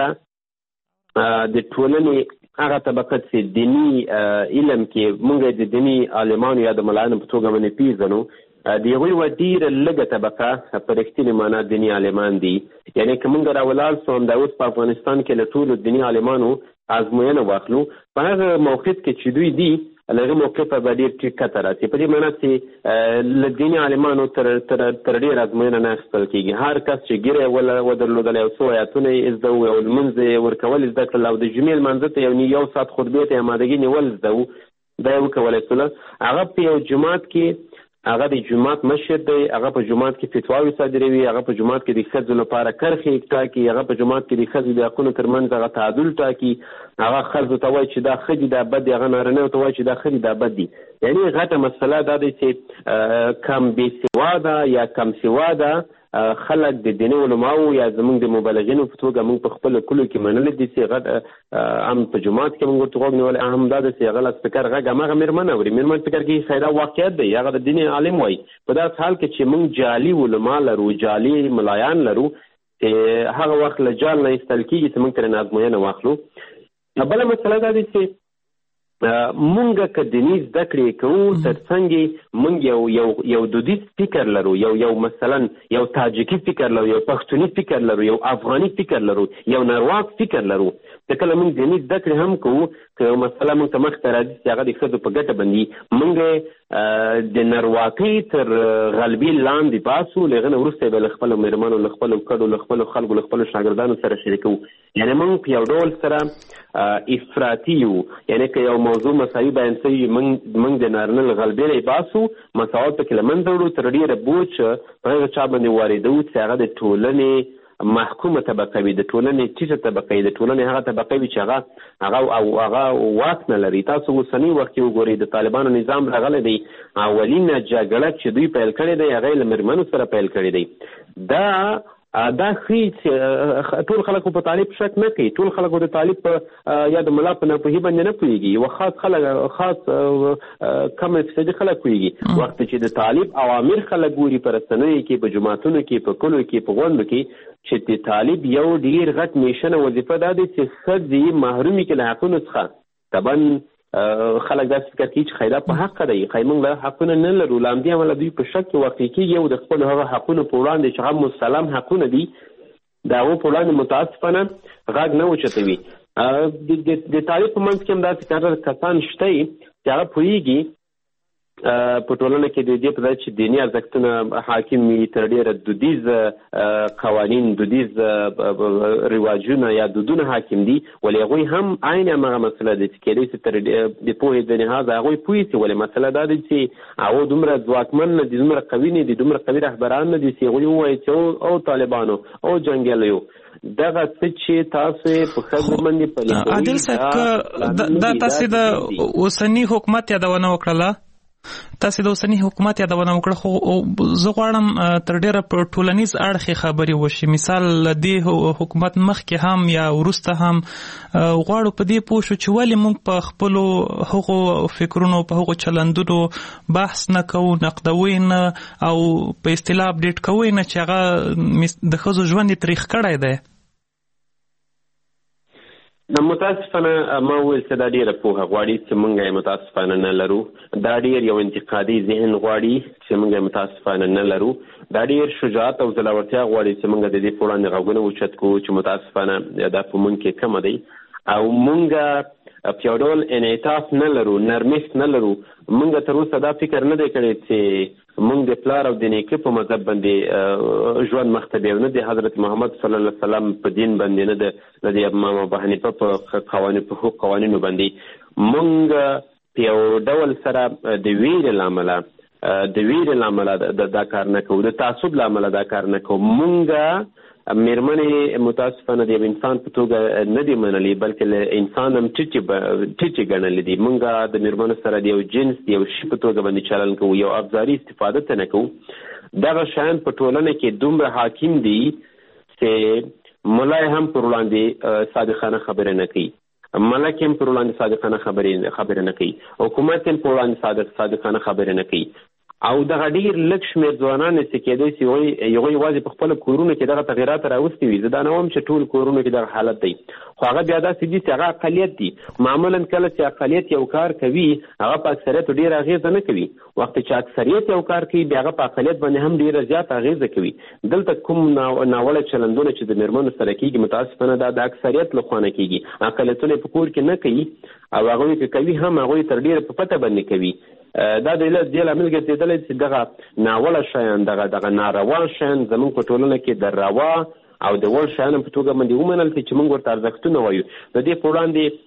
زموږ د ټولنې هغه طبقه چې دیني علم کې موږ د دیني عالمانو یا د ملایانو په توګه باندې پیژنو، د هغوی یوه ډېره لږه طبقه په رښتینې معنا دیني عالمان دي. یعنې که موږ راولاړ سو همدا اوس په افغانستان کې له ټولو دیني عالمانو ازموینه واخلو، په هغه موقف کې چې دوی دي له هغه موقفه به ډېر ټیټ کته راسي. په دې معنا چې له دیني عالمانو تر ډېر ازموینه نه اخیستل کېږي. هر کس چې ږیره ودرلودلی او څو آیاتونه یې زده وو او لمونځ یې ورکول زده کړل او د جمعې لمانځه ته یو ساعت خطبې ته امادګي نیول زده وو، دا یې وکولی سوله. هغه په یو جومات کې هغه د جومات مشر دی، هغه په جومات کې فتواوې صادروي، هغه په جومات کې د ښځو لپاره کرښې ټاکي، هغه په جومات کې د ښځو د حقونو ترمنځ هغه تعادل ټاکي، هغه ښځو ته وایي چې دا ښه دي دا بد دي، هغه نارینهو ته وایي چې دا ښه دي دا بد دي. یعنې غټه مسله دا دی چې کم بېسواده یا کم سواده خلک د دیني علماو یا زموږ د مبلغینو په توګه موږ په خپلو کلو کې منلی دي چې غټ هم په جومات کې موږ ورته غوږ نیولی، هم دا ده چې هغه لاسپیکر غږ هماغه میرمن اوري. میرمن فکر کوي خیره واقعیت دی، هغه د دیني عالم وایي. په داسې حال کې چې موږ جعلي علما لرو، جعلي ملایان لرو، هغه وخت له جال نه ایستل کېږي چې موږ ترې ازموینه واخلو. بله مسله دا دی چې مونږ که دیني زده کړې کوو ترڅنګ مونږ یو دودیز فکر لرو، یو مثلا یو تاجکي فکر لرو، یو پښتوني فکر لرو، یو افغاني فکر لرو، یو نرواک فکر لرو. چې کله مونږ دیني زده کړې هم کوو، که مسله مونږ ته مخته راځي چې هغه د ښځو په ګټه باندې مونږ د نرواکۍ تر غلبې لاندې باسو، له هغه نه وروسته به له خپلو میرمنو، له خپلو کډو، له خپلو خلکو، له خپلو شاګردانو سره شریکوو. یعنې مونږ په یو ډول سره افراطي یو. یعنې که یو موضوع مساوي بیان شوي موږ د نارینه له غلبې نه یې باسو، مساوات پکې له منځه وړو، تر ډېره بوج په هغه چا باندې واردوو چې هغه د ټولنې محکومه طبقه وي، د ټولنې ټیټه طبقه وي، د ټولنې هغه طبقه وي چې هغه واک نه لري. تاسو اوسني وخت کې وګورئ، د طالبانو نظام راغلی دی، اولینه جګړه چې دوی پیل کړې دی هغه یې له میرمنو سره پیل کړې دی. دا ښیي چې ټول خلک په طالب شک نه کوي، ټول خلک د طالب په یا د ملا په ناپوهي باندې نه پوهېږي، یوه خاص کم فیصدي خلک پوهېږي. وخت چې د طالب اوامر خلک ګوري په رسنیو کې، په جوماتونو کې، په کلو کې، په غونډو کې، چې د طالب یو ډېر غټ میشنه وظیفه دا دی چې ښځې محرومې کړي له حقونو څخه. طبعا خلک داسې فکر کوي چې خیرات په حق دی، خی موږ له حقونه نه لرو، له همدې امله دوی په شک کې واقع کېږي او د خپلو هغه حقونو په وړاندې چې هغه مسلم حقونه دي د هغو په وړاندې متاسفانه غږ نه اوچتوي. د تاریخ په منځ کې هم داسې کسان شته چې هغه پوهېږي په ټولنه کې د دې په ځای چې دیني ارزښتونه حاکم وي، تر ډېره دودیز قوانین، دودیز رواجونه یا دودونه حاکم دي، ولې هغوی هم عین همغه مسله ده چې کېدای شي تر د پوهې د لحاظه هغوی پوه شي. ولې مسله دا ده چې هغوی دومره ځواکمن نه دي، دومره قوي نه دي، دومره قوي رهبران نه دي چې هغوی ووایي چې او طالبانو او جنګیالیو دغه څه چې تاسو په ښځو باندې پلي کوئ. عادل صاحب دا تاسې د اوسني حکومت یادونه وکړله، تاسې د اوسني حکومت یادونه وکړه، خو زه غواړم تر ډېره په ټولنیز اړخ خبرې وشي. مثال له دې حکومت مخکې هم یا وروسته هم غواړو په دې پوه شو چې ولې موږ په خپلو هغو فکرونو، په هغو چلندونو بحث نه کوو، نقدوي نه او په اصطلاح اپډیټ کوو نه چې هغه د ښځو ژوند یې تریخ کړی دی. متاسفانه ما وویل چې دا ډېره پوهه غواړي چې موږ یې متاسفانه نه لرو. دا ډېر یو انتقادي ذهن غواړي چې موږ یې متاسفانه نه لرو. دا ډېر شجاعت او زړورتیا غواړي چې موږ د دې په وړاندې غوږونه اوچت کړو چې متاسفانه دا په موږ کې کمه دی او موږ په یو ډول انعطاف نه لرو، نرمښت نه لرو. موږ تر اوسه دا فکر نه دی کړی چې موږ د پلار او د نیکه په مذهب باندې ژوند مخ ته بیو، نه د حضرت محمد صلی الله علیه وسلم په دین باندې، نه د امام ابو حنیفه په قوانینو باندې. موږ په یو ډول سره د ویرې له امله دا کار نه کوو، د تعصب له امله دا کار نه کوو. موږ مېرمنې متاسفانه د یو انسان په توګه نه دي منلي، بلکې له انسان هم ټیټې ګڼلې دي. موږ د مېرمنو سره د یو جنس، د یو شي په توګه باندې چلن کوو، یو ابزاري استفاده ته نه کوو. دغه شیان په ټولنه کې دومره حاکم دي چې ملا هم پر وړاندې صادقانه خبرې نه کوي، ملک هم پر وړاندې صادقانه خبرې نه کوي، حکومت هم پر وړاندې صادقانه خبرې نه کوي. او دغه ډېر لږ شمېر ځوانان چې کېدای شي هغوی یوازې په خپلو کورونو کې دغه تغیرات راوستي وي. زه دا نه وایم چې ټول کورونو کې دغه حالت دی، خو هغه بیا داسې دي چې هغه اقلیت دي. معمولا کله چې اقلیت یو کار کوي هغه په اکثریت ډېره اغېزه نه کوي، وخت چې اکثریت یو کار کوي بیا هغه په اقلیت باندې هم ډېره زیاته اغېزه کوي. دلته کوم ناوړه چلندونه چې د مېرمنو سره کېږي متاسفانه دا د اکثریت له خوا نه کېږي، اقلیتونه په کور کې نه کوي او هغوی که کوي هم هغوی تر ډېره په پته باندې کوي. دا د دې لامل ګرځېدلی چې دغه ناوړه شیان، دغه ناروا شیان زموږ په ټولنه کې د روا او د وړ شیانو په توګه باندې ومنل چې موږ ورته ارزښتونه وایو. د دې په وړاندې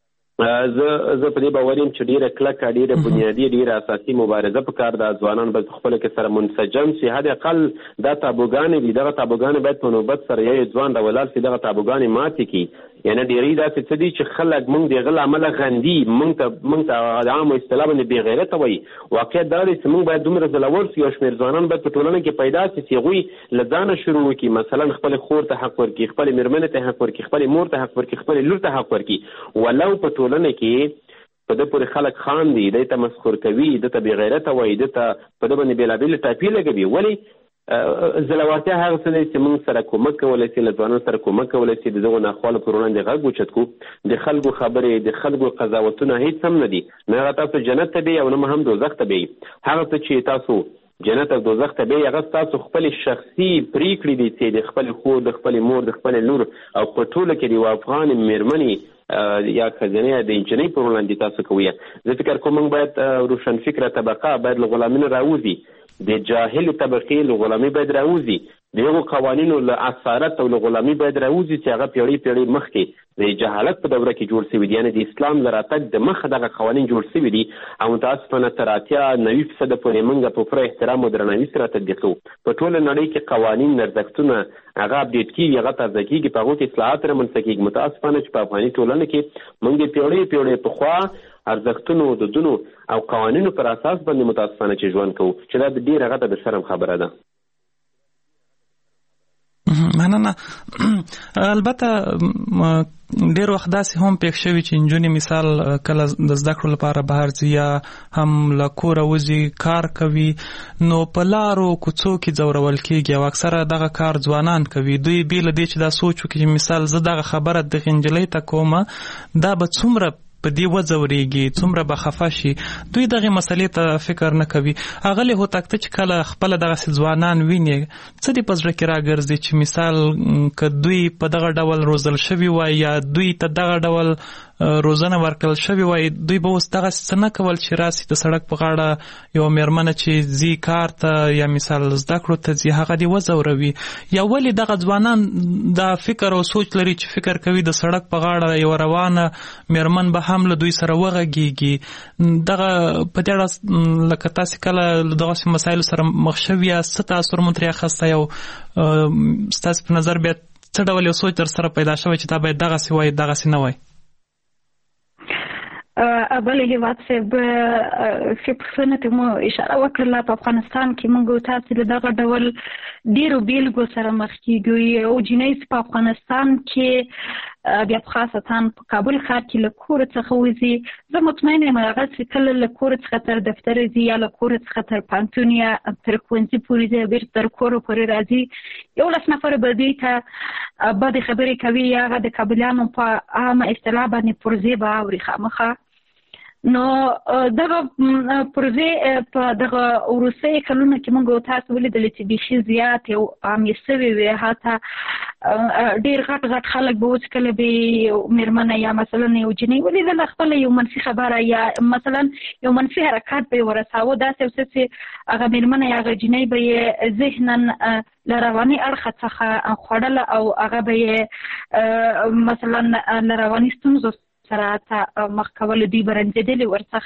زه په دې باور یم چې ډېره کلکه، ډېره بنیادي، ډېره اساسي مبارزه پکار ده. ځوانان باید په خپله کې سره منسجم شي، حد اقل دا تابوګانې دي، دغه تابوګانې باید په نوبت سره یو ځوان راولاړ شي، دغه تابوګانې ماتې کړي. یعنې ډېری داسې څه دي چې خلک موږ د هغه له امله غندي، موږ ته د عامو اصطلاح باندې بې غیرته وایي. واقعیت دا دی چې موږ باید دومره زړور شو، یو شمېر ځوانان باید په ټولنه کې پیدا شي چې هغوی له ځانه شروع وکړي، مثلا خپلې خور ته حق ورکړي، خپلې مېرمنې ته حق ورکړي، خپلې مور ته حق ورکړي، خپلې لور ته حق ورکړي. ولو په ټولنه کې په ده پورې خلک خاندي، دی ته مسخور کوي، ده ته بې غیرته وایي، ده ته په ده باندې بېلابېلې ټاپې لګوي. ولې زړورتیا هغه څه دی چې موږ سره کومک کولی شي، له ځوانانو سره کومک کولی شي د دغو ناخوالو پر وړاندې غږ اوچت کړو. د خلکو خبرې، د خلکو قضاوتونه هېڅ هم نه دي، نه هغه تاسو جنت ته بیایي او نه هم دوزخ ته بیایي. هغه څه چې تاسو جنت او دوزخ ته بیایي هغه ستاسو خپلې شخصي پرېکړې دي چې د خپلې خور، د خپلې مور، د خپلې لور او په ټوله کې د یوه افغان مېرمنې یا ښځینۍ د نجلۍ پر وړاندې تاسو کوئ. زه فکر کوم موږ باید روشنفکره طبقه باید له غلامۍ نه راوځي، د جاهل طبقې له غلامۍ باید راوځي، د هغو قوانینو له اسارت او له غلامۍ باید راوځي چې هغه پیړۍ مخکې د جهالت په دوره کې جوړ شوي دي. یعنې د اسلام له راتګ د مخه دغه قوانین جوړ شوي دي او متاسفانه تر 80-90% پورې موږ په پوره احترام او درناوي سره تطبیق کوو. په ټوله نړۍ کې قوانین، ارزښتونه هغه اپډیټ کېږي، هغه تازه کېږي، په هغو کې اصلاحات رامنځته کېږي. متاسفانه چې په افغاني ټولنه کې موږ پیړۍ پخوا ارزښتونو، دودونو او قوانینو پر اساس باندې متاسفانه چې ژوند کوو، چې دا د ډېر هغه ته د شرم خبره ده. مننه. البته ډېر وخت داسې هم پېښ شوي چې نجونې مثال کله د زده کړو لپاره بهر ځي یا هم له کوره وځي، کار کوي، نو په لارو کوڅو کې ځورول کېږي او اکثره دغه کار ځوانان کوي. دوی بې له دې چې دا سوچ وکړي چې مثال زه دغه خبره دغې نجلۍ ته کومه، دا به څومره په دې وځوريږي څومره به خفه شي دوی دغه مسلې ته فکر نه کوي. اغلی هوتک ته چې کله خپل دغه ځوانان ویني څه دی پزړه کې راګرځي چې مثال که دوی په دغه ډول روزل شوي وای یا دوی ته دغه ډول روزنه ورکړل شوی وای دوی به اوس دغه څه نه کول چې راسي د سړک په غاړه یو میرمنه چې زی کار ته یا مثال زده کړو ته زی هغه دی وځوروي یا ولې دغه ځوانان دا فکر او سوچ لري چې فکر کوي د سړک په غاړه یو روانه میرمن به هم له دوی سره وغږیږي دغه په دې اړه لکه تاسو کله دغه مسایل سره مخ شوي ست تاثیر مو ترې اخسته یو ستاسو په نظر بیا څه ډول یو سوچ در سره پیدا شوی چې دا باید دغه سی وای دغه سی نه وای. بله هیواد صاحب ښه پوښتنه ته مو اشاره وکړله په افغانستان کې موږ تاسو د دغه ډول ډیرو بیلګو سره مخ کیږو او جنۍ په افغانستان کې بیا په خاصه په کابل ښار کې له کور څخه وځي زه مطمئنه یم هغه چې کله له کور څخه تر دفتر ځي یا له کور څخه تر پوهنتون یا تر ښوونځي پورې ځي بیرته تر کوره پورې راځي 11 نفره به دوی ته بدې خبرې کوي یا هغه د کابلیانو په عامه اصطلاح باندې پرزې به اوري خامخا. نو دغه پروژې په دغه وروستي کلونو کې موږ تاسو ولیدل چې بیخي زیات او عامې شوې وي حتی ډېر غټ خلک به اوس کله به میرمنه یا مثلا یو جنۍ ولیدل خپله یو منفي خبره یا مثلا یو منفي حرکات به یې ورساوه داسې څه چې هغه میرمنه یا هغه جنۍ به یې ذهنا له رواني اړخه څخه خوړله او هغه به یې مثلا له رواني ستونزو سره مخ کول دوی برنځېدلي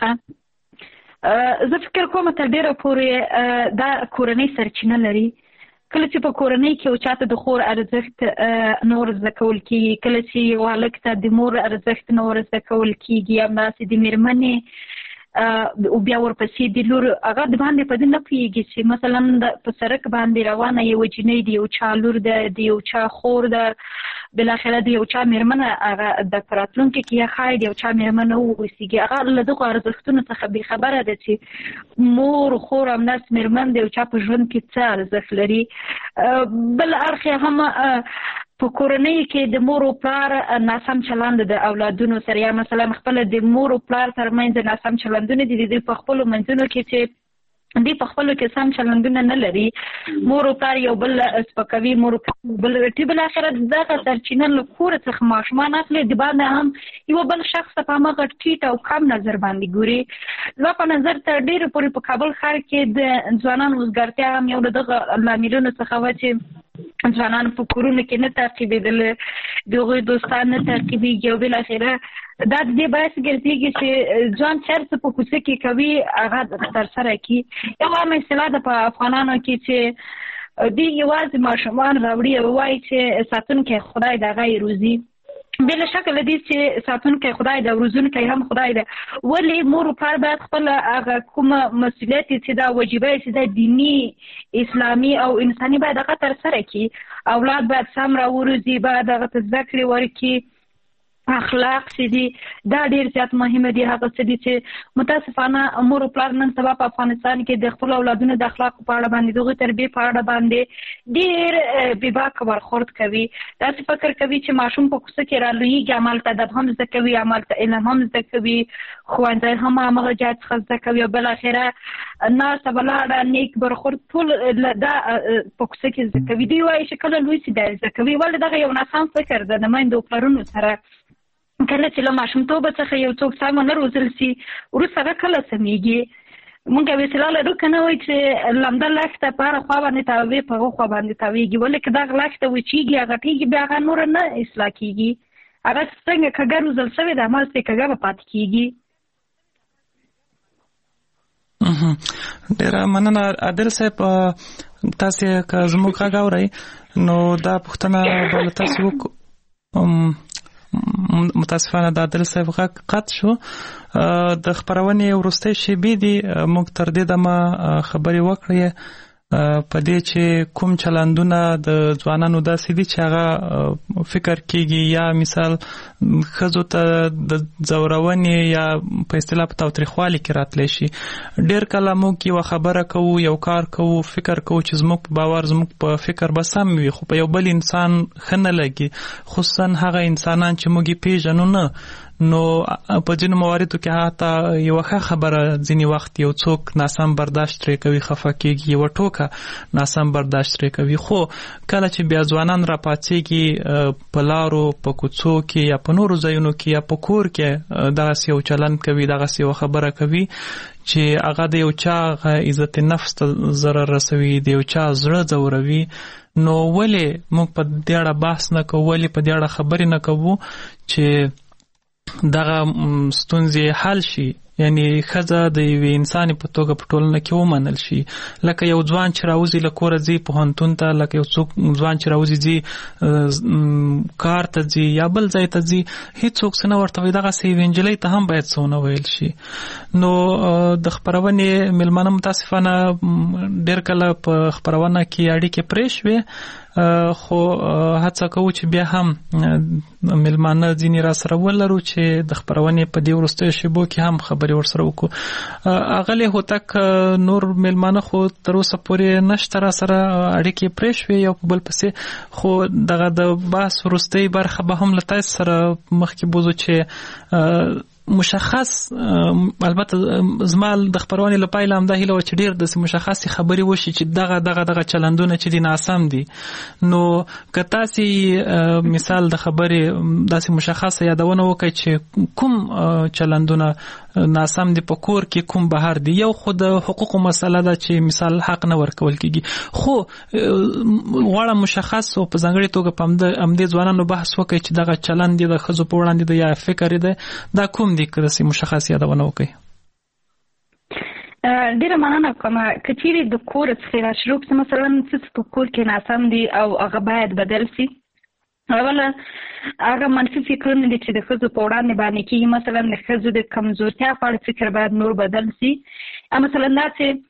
ورڅخه. زه فکر کوم تر ډېره پورې دا کورنۍ سرچینه لري. کله چې په کورنۍ کې یو چاته د خور ارزښت نور زده کول کېږي کله چې یو هلک ته د مور ارزښت نور زده کول کېږي همداسې د میرمنې او بیا ورپسې د لور هغه د باندې په دې نه پوهېږي چې مثلا په سړک باندې روانه یوه جنۍ د یو چا لور ده د یو چا خور ده بالاخره د یو چا میرمنه هغه د راتلونکي کې یا ښایي د یو چا میرمنه واوسېږي هغه له دغو ارزښتونو څخه بېخبره ده چې مور خور همداسې میرمن د یو چا په ژوند کې څه ارزښت لري. بل اړخ هم په کورنۍ کې د مور او پلار ناسم چلند د اولادونو سره یا مثلا خپل د مور او پلار ترمنځ ناسم چلندونه دي د خپلو منځونو کې چې دوی په خپلو کې سم چلندونه نه لري مور او پلار یو بل سپکوي مور او بل رټي بالاخره دغه سرچینه له کوره څخه ماشومان اخلي د باندې هم یو بل شخص په هغه ټیټ او کم نظر باندې ګوري. زما په نظر تر ډېرې پورې په کابل ښار کې د ځوانانو وزګارتیا هم یو له دغه لاملونو څخه وه چې ځوانان په کورونو کې نه تعقیبېدل د هغوی دوستان نه تعقیبېږي او بالاخره دا د دې باعث ګرځېږي چې ځوان چېرته په کوڅه کې کوي هغه ترسره کړي. یو عامه اصطلاح ده په افغانانو کې چې دوی یوازې ماشومان راوړي او وایي چې ساتونکی خدای د هغه یې روزي. بله شکه له دې چې ساتونکی خدای ده روزونکی هم خدای ده ولې مور او پلار باید خپل هغه کومه مسؤلیت چې دا وجیبه چې دا دیني اسلامي او انساني باید هغه ترسره کړي. اولاد باید سم راوروزي باید هغه ته زده کړې ورکړي اخلاق چې دي دا ډېر زیات مهمه دي. هغه څه دي چې متاسفانه مور او پلار نن سبا په افغانستان کې د خپلو اولادونو د اخلاقو په اړه باندې د هغوی تربیې په اړه باندې ډېر بېباکه برخورد کوي. داسې فکر کوي چې ماشوم په کوڅه کې رالویږي همالته ادب هم زده کوي همالته علم هم زده کوي ښوونځی هم همغه جای څخه زده کوي او بالاخره ناسته ولاړه نیک برخورد ټول دا په کوڅه کې زده کوي. دوی وایي چې کله لوی سي دا زده کوي ولې دغه یو ناسم فکر د میندو پلرونو سره کله چې له ماشومتوبه څخه یو څوک سم ونه روزل سي وروسته هغه کله سمیږي. موږ یو اصطلاح لرو که نه وایي چې لمده لښته په هره خوا باندې تاووي په هغه خوا باندې تاویږي ولې که دغه لښته وچیږي هغه ټیږي بیا هغه نوره نه اصلاح کېږي هغه څنګه کږه روزل شوې ده همالسې کږه به پاتې کېږي. ډېره مننه عادل صاحب تاسې که زموږ غږ اورئ نو دا پوښتنه به له تاسې وکړو. متاسفانه د عادل صاحب غږ قطع شو. د خپرونې وروستۍ شیبې دي موږ تر دې دمه خبرې وکړې په دې چې کوم چلندونه د ځوانانو داسې دي چې هغه فکر کېږي یا مثال ښځو ته د ځورونې یا په اصطلاح په تاوتریخوالي کې راتلی شي. ډېر کله موږ یوه خبره کوو یو کار کوو فکر کوو چې زموږ په باور زموږ په فکر به سم وي خو په یو بل انسان ښه نه لګي خصوصا هغه انسانان چې موږ یې پېژنو نه. نو په ځینو مواردو کې حتی یو ښه خبره ځینې وخت یو څوک ناسم برداشت ترې کوي، خفه کېږي، یوه ټوکه ناسم برداشت ترې کوي. خو کله چې بیا ځوانان راپاڅېږي په لارو په کوڅو کې یا په نورو ځایونو کې یا په کور کې دغسې یو چلند کوي، دغسې یوه خبره کوي چې هغه د یو چا عزت نفس ته ضرر رسوي، د یو چا زړه ځوروي، نو ولې موږ په دې اړه بحث نه کوو، ولې په دې اړه خبرې نه کوو چې دغه ستونزې حل شي، یعنی ښځه د یوې انسان په توګه په ټولنه کې ومنل شي. لکه یو ځوان چې راوځي له کوره ځي پوهنتون ته، لکه یو ځوان چې راوځي ځي کار ته ځي یا بل ځای ته ځي، هیڅوک څه نه ورته وایي. دغسې یوې نجلۍ ته هم باید څه ونه ویل شي. نو د خپرونې میلمانه متاسفانه ډېر کله په خپرونه کې اړیکې پرې شوې، خو هڅه کوو چې بیا هم میلمانه ځینې را سره ولرو چې د خپرونې په دې وروستیو شیبو کې هم خبرې ورسره وکړو. اغلې هوتک نور میلمانه خو تر اوسه پورې نشته را سره اړیکې پرې شوې یو په بل پسې، خو دغه د بحث وروستۍ برخه به هم له تاسو سره مخکې بوځو چې مشخص، البته زما د خپرونې له پایله همدا هیله وه چې ډېر داسې مشخصې خبرې وشي چې دغه چلندونه چې دي ناسم دي. نو که تاسې مثال د خبرې داسې مشخصه یادونه وکړئ چې کوم چلندونه ناسم دي په کور کې، کوم بهر دي. یو خو د حقوقو مسله ده چې مثال حق نه ورکول کېږي، خو غواړم مشخص او په ځانګړې توګه په همدې ځوانانو بحث وکړئ چې دغه چلند دی د ښځو په وړاندې دی یا فکر دی، دا کوم دي که داسې مشخص یادونه وکړئ. ډیره مننه کوم. که چیرې د کور څخه راشروع کړو، مثلا څه په کور کې ناسم دي او هغه باید بدل شي، اوله هغه منفي فکرونه دي چې د ښځو په وړاندې باندې کېږي، مثلا د ښځو د کمزورتیا په اړه فکر باید نور بدل شي. مثلا دا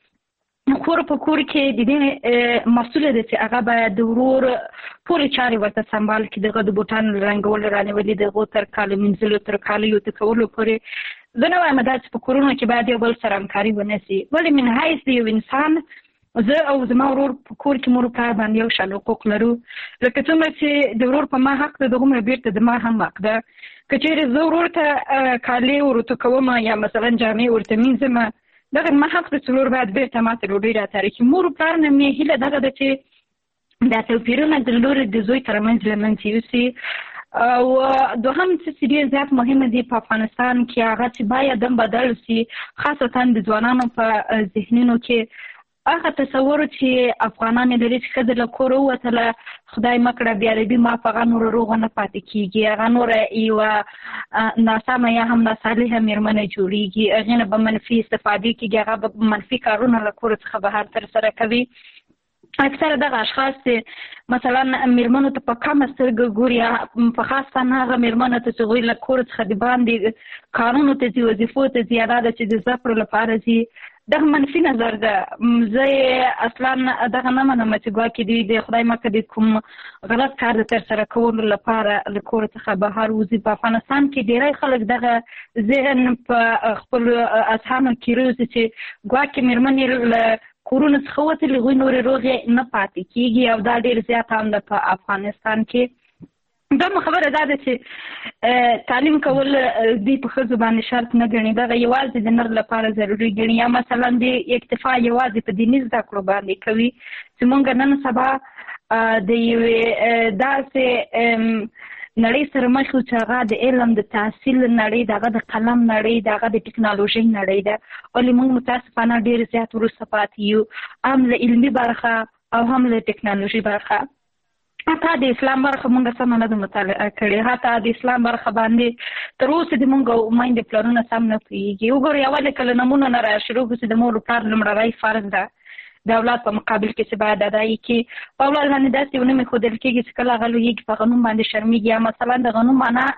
چې کور په کور کې د دې مسؤله ده چې هغه باید د ورور ټولې چارې ورته سمبال کړي، دغه د بوټانو رنګول رانیولي، دغه تر کالو مینځلو تر کالیو ټکولو پورې. زه نه وایم دا چې په کورونو کې باید یو بل سره همکاري ونه شي، ولې من حیث د یو انسان زه او زما ورور په کور کې مور پلار باندې یو شان حقوق لرو. لکه څومره چې د ورور په ما حق ده، دغومره بیرته د ما هم حق ده. که چیرې زه ورور ته کالي ورته کوم یا مثلا جامې ورته مینځم، دغه ما حق ده چې ورور باید بیرته ماته ډوډۍ راتاري کړي. مور پلار نه مې هیله دغه ده چې دا توپیرونه د لور د زوی ترمنځ له منځه یوسي. او دوهم څه ډېر زیات مهمه دي په افغانستان کې، هغه چې باید هم بدل شي، خاصتا د ځوانانو په ذهنونو کې هغه تصور چې افغانان لري چې ښځه له کوره ووتله، خدای مکړه بیا ربي ما په هغه نوره روغه نه پاتې کېږي، هغه نوره یوه ناسمه یا هم ناصالحه مېرمنه جوړېږي، هغې نه به منفي استفادې کېږي، هغه به منفي کارونه له کوره څخه بهر ترسره کوي. اکثره دغه اشخاص چې مثلا مېرمنو ته په کمه سترګه ګوري، په خاص پناه هغه مېرمنو ته چې هغوی له کور څخه د باندې کارونو ته ځي، وظیفو ته ځي، دا ده چې د زده کړو لپاره ځي، دغه منفي نظر ده. زه یې اصلا دغه نه منم چې ګواکې دوی د خدای مکه د کوم غلط کار د ترسره کولو لپاره له کور څخه بهر وځي. په افغانستان کې ډېری خلک دغه ذهن په خپلو اذهانو کې روزي چې ګواکې مېرمنې له کورونه څخه وتلې، هغوی نورې روغې نه پاتې کېږي، او دا ډېر زیات هم ده په افغانستان کې. دویمه خبره دا ده چې تعلیم کول دوی په ښځو باندې شرط نه ګڼي، دغه یوازې د نر لپاره ضروري ګڼي، یا مثلا د اکتفا یوازې په دیني زده کړو باندې کوي چې موږ نن سبا د یوې داسې نړۍ سره مخ یو چې هغه د علم د تحصیل نړۍ، دغه د قلم نړۍ، دغه د ټکنالوژۍ نړۍ ده، ولې موږ متاسفانه ډېر زیات وروسته پاتې یو، هم له علمي برخه او هم له ټکنالوژۍ برخه. حتی د اسلام برخه موږ سمه نه ده مطالعه کړې، حتی د اسلام برخه باندې تر اوسه د موږ میندې پلرونه سم نه پوهېږي. وګورئ یوازې که له نومونو نه راشروع کړو چې د مور پلار لومړنی فرض ده د اولاد په مقابل کې چې باید ادایي کړي. په اولاد باندې داسې یو نوم ایښودل کېږي چې کله هغه لویېږي په هغه نوم باندې شرمېږي، یا مثلا د هغه نوم معنا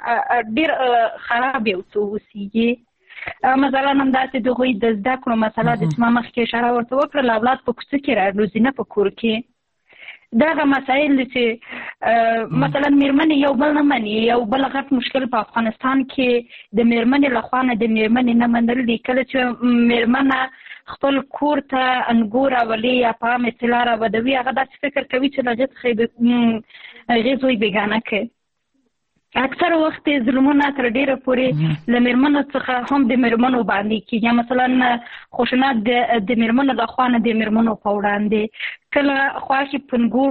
ډېر خراب یو څه اوسېږي. مثلا همداسې د هغوی د زده کړو مسله ده چې ما مخکې اشاره ورته وکړله، اولاد په کوڅه کې راروزي نه په کور کې. دغه مسایل دي چې مثلا مېرمنې یو بل نه مني. یو بل غټ مشکل په افغانستان کې د مېرمنې له خوا نه د مېرمنې نه منل دي. کله چې مېرمنه خپل کور ته انګور راولي یا په عامه اصطلاح راودوي، هغه داسې فکر کوي چې له هغې څخه یې هغې زوی بېګانه کړي. اکثر وخت ظلمونه تر ډیره پورې له میرمنو څخه هم د میرمنو باندې کیږي. مثلا خشونت د میرمنو له خوا نه د میرمنو په وړاندې، کله خواښې په نګور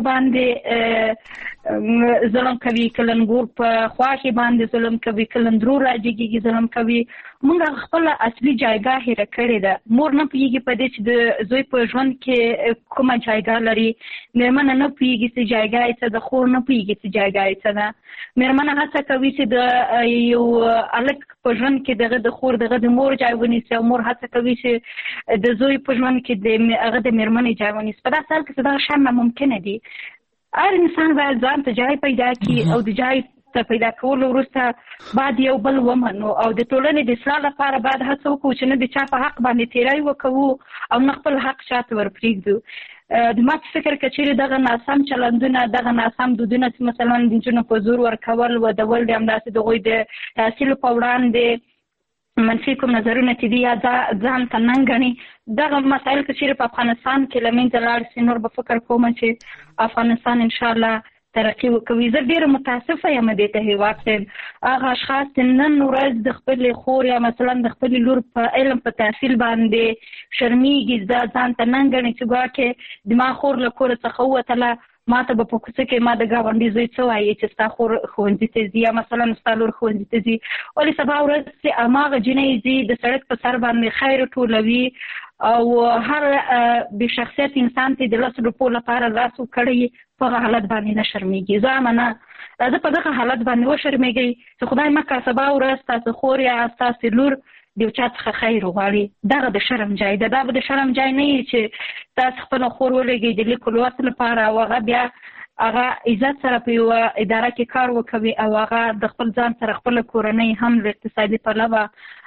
باندې ظلم کوي، کله نګور په خواښې باندې ظلم کوي، کله اندرور راجګېږي ظلم کوي. موږ خپله اصلي جایګاه هېره کړې ده. مور نه پوهېږي په دې چې د زوی په ژوند کې کومه جایګاه لري، میرمنه نه پوهېږي چې جایګاه یې څه ده، خور نه پوهېږي چې جایګاه یې څه ده. میرمنه هڅه کوي چې د یو هلک په ژوند کې دغه د خور دغه د مور ځای ونیسي، او مور هڅه کوي چې د زوی په ژوند کې هغه د میرمنې ځای ونیسي. په داسې حال کې چې دغه شیان ناممکنه دي. هر انسان باید ځان ته ځای پیدا کړي، او د ځای ته پیدا کولو وروسته باید یو بل ومنو، او د ټولنې د اصلاح لپاره باید هڅه وکړو چې نه د چا په حق باندې تیری وکوو او نه خپل حق چاته ورپرېږدو. د ما په فکر که چیرې دغه ناسم چلندونه، دغه ناسم دودونه چې مثلا د نجونو په زور ورکول، ودول، د همداسې د هغوی د تحصیل په وړاندې منفي کوم نظرونه چې دي یا ځان ته ننګ ګڼي، دغه مسایل که چیرې په افغانستان کې له منځه لاړ شي، نور به فکر کوم چې افغانستان انشاءالله ترقي وکوي. زه ډېره متاسفه یم دې ته هېواد صاحب، هغه اشخاص چې نن ورځ د خپلې خور یا مثلا د خپلې لور په علم په تحصیل باندې شرمېږي، ځان ته ننګ ګڼي چې ګواکې د ما خور له کوره څخه ووتله، ما ته به په کوڅه کې ما د ګاونډي زوی څه وایي چې ستا خور ښوونځي ته ځي یا مثلا ستا لور ښوونځي ته ځي. ولې سبا ورځ چې هماغه جینۍ ځي د سړک په سر باندې خیر ټولوي، او هر بې شخصیت انسان ته د 10 روپو لپاره لاس وکړی، په هغه حالت باندې نه شرمېږي. زه منه راځه په دغه حالت باندې وشرمېږئ چې خدای مکړه سبا ورځ ستاسو خور یا ستاسو لور د یو چا څخه خیر وغواړي. دغه د شرم ځای ده. دا به د شرم ځای نه وي چې تاسو خپله خور ولېږئ د لیک لوست لپاره، او هغه بیا هغه عزت سره په یوه اداره کې کار وکوي، او هغه د خپل ځان سره خپله کورنۍ هم له اقتصادي پلوه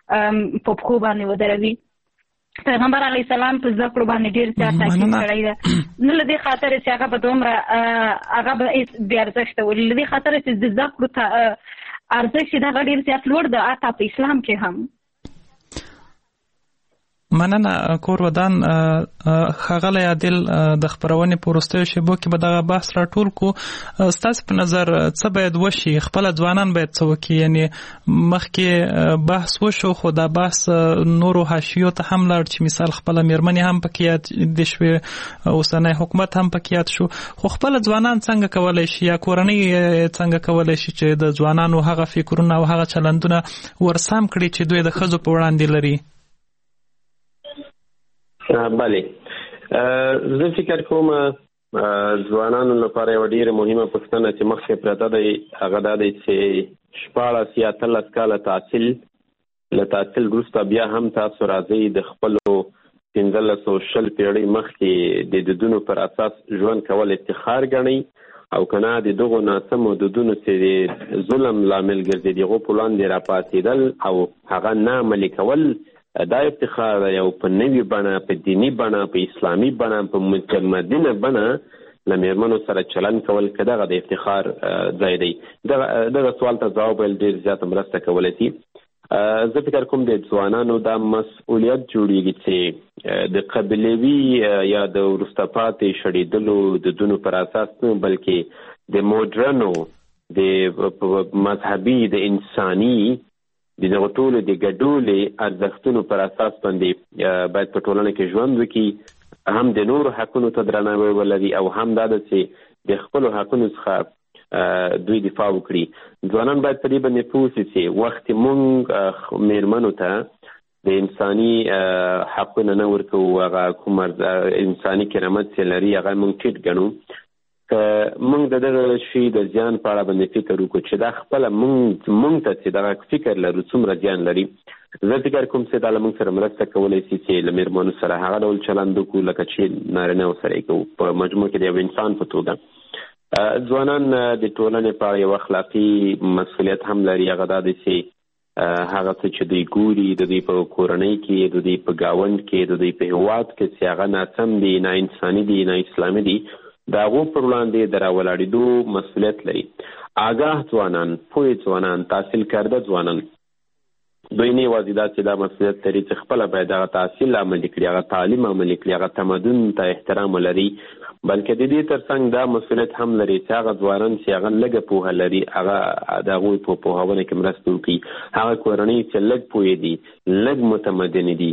په پښو باندې ودروي. پیغمبر علیه السلام په زده کړو باندې ډېر زیات تاکید کړی ده، نه له دې خاطره چې هغه به دومره هغه به هېڅ بې ارزښته ولي، له دې خاطره چې د زده کړو ارزښت چې دغه ډېر زیات لوړ ده، حتی په اسلام کې هم. مننه کور ودان. ښاغلی عادل، د خپرونې په وروستیو شیبو کې به دغه بحث راټول کړو. ستاسو په نظر څه باید وشي؟ خپله ځوانان باید څه وکړي؟ یعنې مخکې بحث وشو، خو دا بحث نورو حاشیو ته هم لاړ چې مثال خپله میرمنې هم پکې یاد دې شوې، اوسنی حکومت هم پکې یاد شو. خو خپله ځوانان څنګه کولی شي یا کورنۍ څنګه کولی شي چې د ځوانانو هغه فکرونه او هغه چلندونه ورسم کړي چې دوی د ښځو په وړاندې لري؟ بله، زه فکر کوم ځوانانو لپاره یوه ډېره مهمه پوښتنه چې مخکې پرته دی هغه دا دی چې 14 یا 13 کاله تحصیل وروسته بیا هم تاسو راځئ د خپلو 1520 پیړۍ مخکې د دودونو پر اساس ژوند کول افتخار ګڼئ، او که نه د دغو ناسمو دودونو چې د ظلم لامل ګرځي د هغو په وړاندې راپاڅېدل او هغه نه عملي کول، دا افتخار دی. او په نوي بڼه، په دیني بڼه، په اسلامي بڼه، په متمدنه بڼه له میرمنو سره چلند کول، که دغه د افتخار ځای دی. دغه سوال ته ځواب ویل ډېر زیاته مرسته کولی شي. زه فکر کوم د ځوانانو دا مسؤلیت جوړیږي چې د قبیلوي یا د وروسته پاتې شړېدلو دودونو پر اساس نه، بلکې د موډرنو، د مذهبي، د انساني، د دغه ټولو د ګډولې ارزښتونو پر اساس باندې باید په ټولنه کې ژوند وکړي، هم د نورو حقونو ته درناوی ولري، او هم دا ده چې د خپلو حقونو څخه دوی دفاع وکړي. ځوانان باید په دې باندې پوه شي چې وخت موږ میرمنو ته د انساني حقونه نه ورکوو، هغه کوم انساني کرامت چې لري هغه موږ ټیټ ګڼو. که موږ د دغه شي د زیان په اړه باندې فکر وکړو چې دا خپله موږ ته چې دغه فکر لرو څومره زیان لري، زه فکر کوم چې دا له موږ سره مرسته کولی شي چې له میرمنو سره هغه ډول چلند وکړو لکه چې نارینهو سره یې کوو. په مجموع کې د یو انسان په توګه ځوانان د ټولنې په اړه یو اخلاقي مسؤلیت هم لري. هغه دا دی چې هغه څه چې دوی ګوري د دوی په کورنۍ کې، د دوی په ګاونډ کې، د دوی په هېواد کې چې هغه ناسم دي، نا انساني دي، نا اسلامي دي، د هغو پر وړاندې د راولاړېدو مسؤلیت لري. آګاه ځوانان، پوه ځوانان، تحصیل کرده ځوانان، دوی نه یوازې دا چې دا مسؤلیت لري چې خپله باید هغه تحصیل عملي کړي، هغه تعلیم عملي کړي، هغه تمدن ته احترام ولري، بلکې د دې ترڅنګ دا مسؤلیت هم لري چې هغه ځوانان چې هغه لږه پوهه لري هغه د هغوی په پوهاونه کې مرسته وکړي. هغه کورنۍ چې لږ پوهې دي، لږ متمدن دي،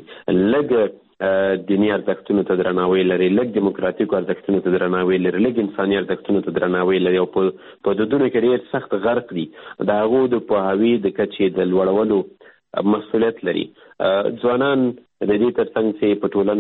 لږ دیني ارزښتونو ته درناوی لري، لږ دیموکراتیکو ارزښتونو ته درناوی لري، لږ انساني ارزښتونو ته درناوی لري او په دودونو کې ډېر سخت غرق دي، د هغو د پوهاوي د کچې د لوړولو مسؤلیت لري. ځوانان د دې ترڅنګ چې په ټولنه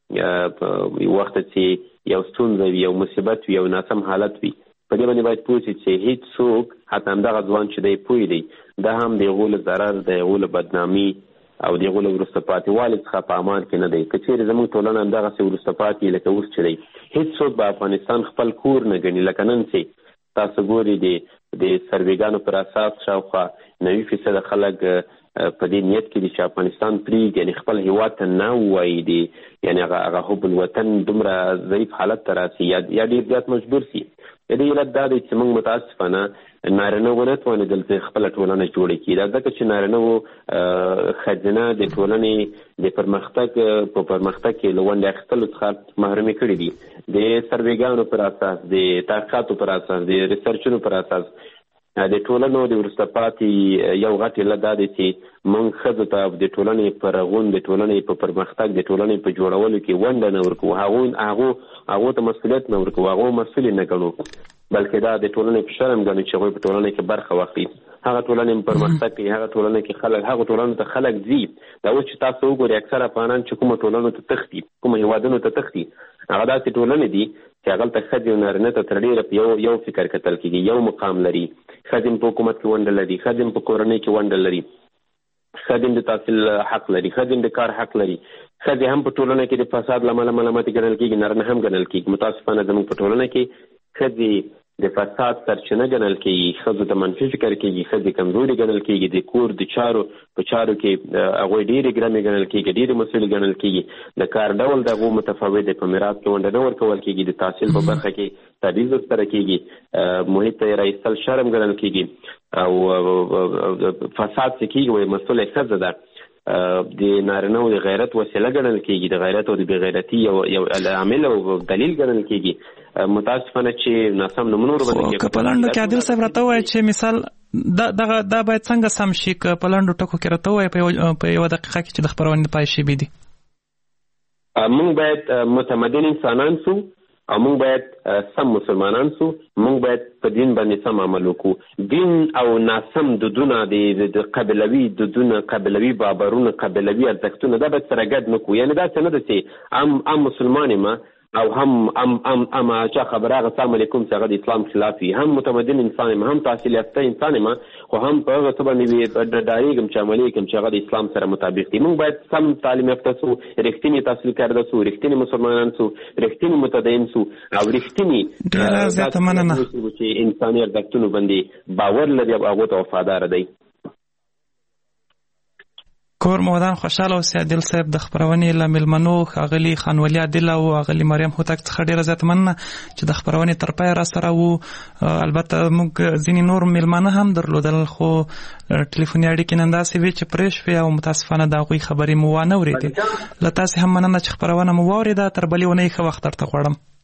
کې یو وخت چې یو ستونزه وي، یو مصیبت وي، یو ناسم حالت وي، په دې باندې باید پوه شي چې هیڅ څوک حتی همدغه ځوان چې دی پوه دی دا هم د هغو له ضرر، د هغو له بدنامي او د هغو له وروسته پاتې والي څخه په امان کې نه دی. که چېرې زموږ ټولنه همدغسې وروسته پاتې لکه اوس چې دی، هیڅ څوک به افغانستان خپل کور نه ګڼي. لکه نن چې تاسو ګورئ د سروېګانو پر اساس شاوخوا 90% خلک په دې نیت کې دي چې افغانستان پرېږدي، یعنې خپل هېواد ته نه ووایي دي، یعنې هغه حب الوطن دومره ضعیف حالت ته راسي یا ډېر زیات مجبور سي. د دې علت دا دی چې موږ متاسفانه نارینه ونه توانېدل چې خپله ټولنه جوړه کړي. دا ځکه چې نارینهو ښځینه د ټولنې د پرمختګ کې له ونډې اخیستلو څخه محرومې کړي دي. د سروېګانو پر اساس، د تحقیقاتو پر اساس، د ریسرچونو پر اساس د ټولنو د وروسته پاتې یو غټ علت دا دی چې موږ ښځو ته د ټولنې په رغون، د ټولنې په پرمختګ، د ټولنې په جوړولو کې ونډه نه ورکوو، هغو ته مسؤلیت نه ورکوو، هغو مسؤل نه ګڼو، بلکې دا د ټولنې په شرم ګڼو چې هغوی په ټولنه کې برخه واخلي. هغه ټولنې پرمختګ کوي، هغه ټولنه کې خلک، هغه ټولنو ته خلک ځي. دا اوس چې تاسو وګورئ اکثر افغانان چې کومو ټولنو ته تښتي، کومو هېوادونو ته تښتي، هغه داسې ټولنې دي چې هغلته ښځې او نارینه ته تر ډېره په یو فکر کتل کېږي، یو مقام لري. ښځې په حکومت کې ونډه لري، ښځې په کورنۍ کې ونډه لري، ښځې د تحصیل حق لري، ښځې د کار حق لري. ښځې هم په ټولنه کې د فساد له امله ملامتې ګڼل کېږي، نارینه هم ګڼل کېږي. متاسفانه زموږ په ټولنه کې ښځې د فساد سرچینه ګڼل کېږي، ښځو ته منفي فکر کېږي، ښځې کمزوري ګڼل کېږي، د کور د چارو په چارو کې هغوی ډېرې ګرمې ګڼل کېږي، ډېرې مسؤلې ګڼل کېږي. د کار ډول د هغو متفاوت دی، په میراث کې ونډه نه ورکول کېږي، د تحصیل په برخه کې تبعیض ورسره کېږي، محیط ته یې راایستل شرم ګڼل کېږي او فساد چې کېږي وایي مسؤله ښځه ده. د نارینهو د غیرت وسیله ګڼل کېږي، د غیرت او د بېغیرتي یو عامل او دلیل ګڼل کېږي. متاسفانه چې ناسم نومونه ورباندې که په لنډو کې عادل صاحب راته ووایي چې مثال دا باید څنګه سم شي، که په لنډو ټکو کې راته ووایي په یوه دقیقه کې چې د خپرونې د پای شیبې دي. موږ باید متمدن انسانان سو او موږ باید سم مسلمانان سو، موږ باید په دین باندې سم عمل وکړو. دین او ناسم دودونه، د قبیلوي دودونه، قبیلوي باورونه، قبیلوي ارزښتونه دا باید سره ګډ نه کړو. یعنې داسې نه ده چې هم مسلمان یم او هم چا خبره هغه السلام علیکم چې هغه د اسلام خلاف وي، هم متمدن انسان یم، هم تحصیل یافته انسان یم، خو هم په هغه څه باندې ډارېږم چې عملي کړم چې هغه د اسلام سره مطابق دي. موږ باید سم تعلیم یافته سو، رښتینې تحصیل کرده سو، رښتینې مسلمانان سو، رښتینې متدین سو او رښتینې ډېره زیاته مننه چې انساني ارزښتونو باندې باور لري او هغو ته وفاداره دی. کور مودان خوشاله اوسئ. عادل صاحب د خپرونې له مېلمنو ښاغلي خانولي عادل او ښاغلي مریم هوتک څخه ډېره زیاته مننه چې د خپرونې تر پایه راسره وو. البته موږ ځینې نور مېلمانه هم درلودل، خو ټلیفوني اړیکې نن داسې وې چې پرې شوې او متاسفانه د هغوی خبرې مو وانه اورېدې. له تاسې هم مننه چې خپرونه مو واورېده. تر بلې اونۍ ښه وخت درته غواړم.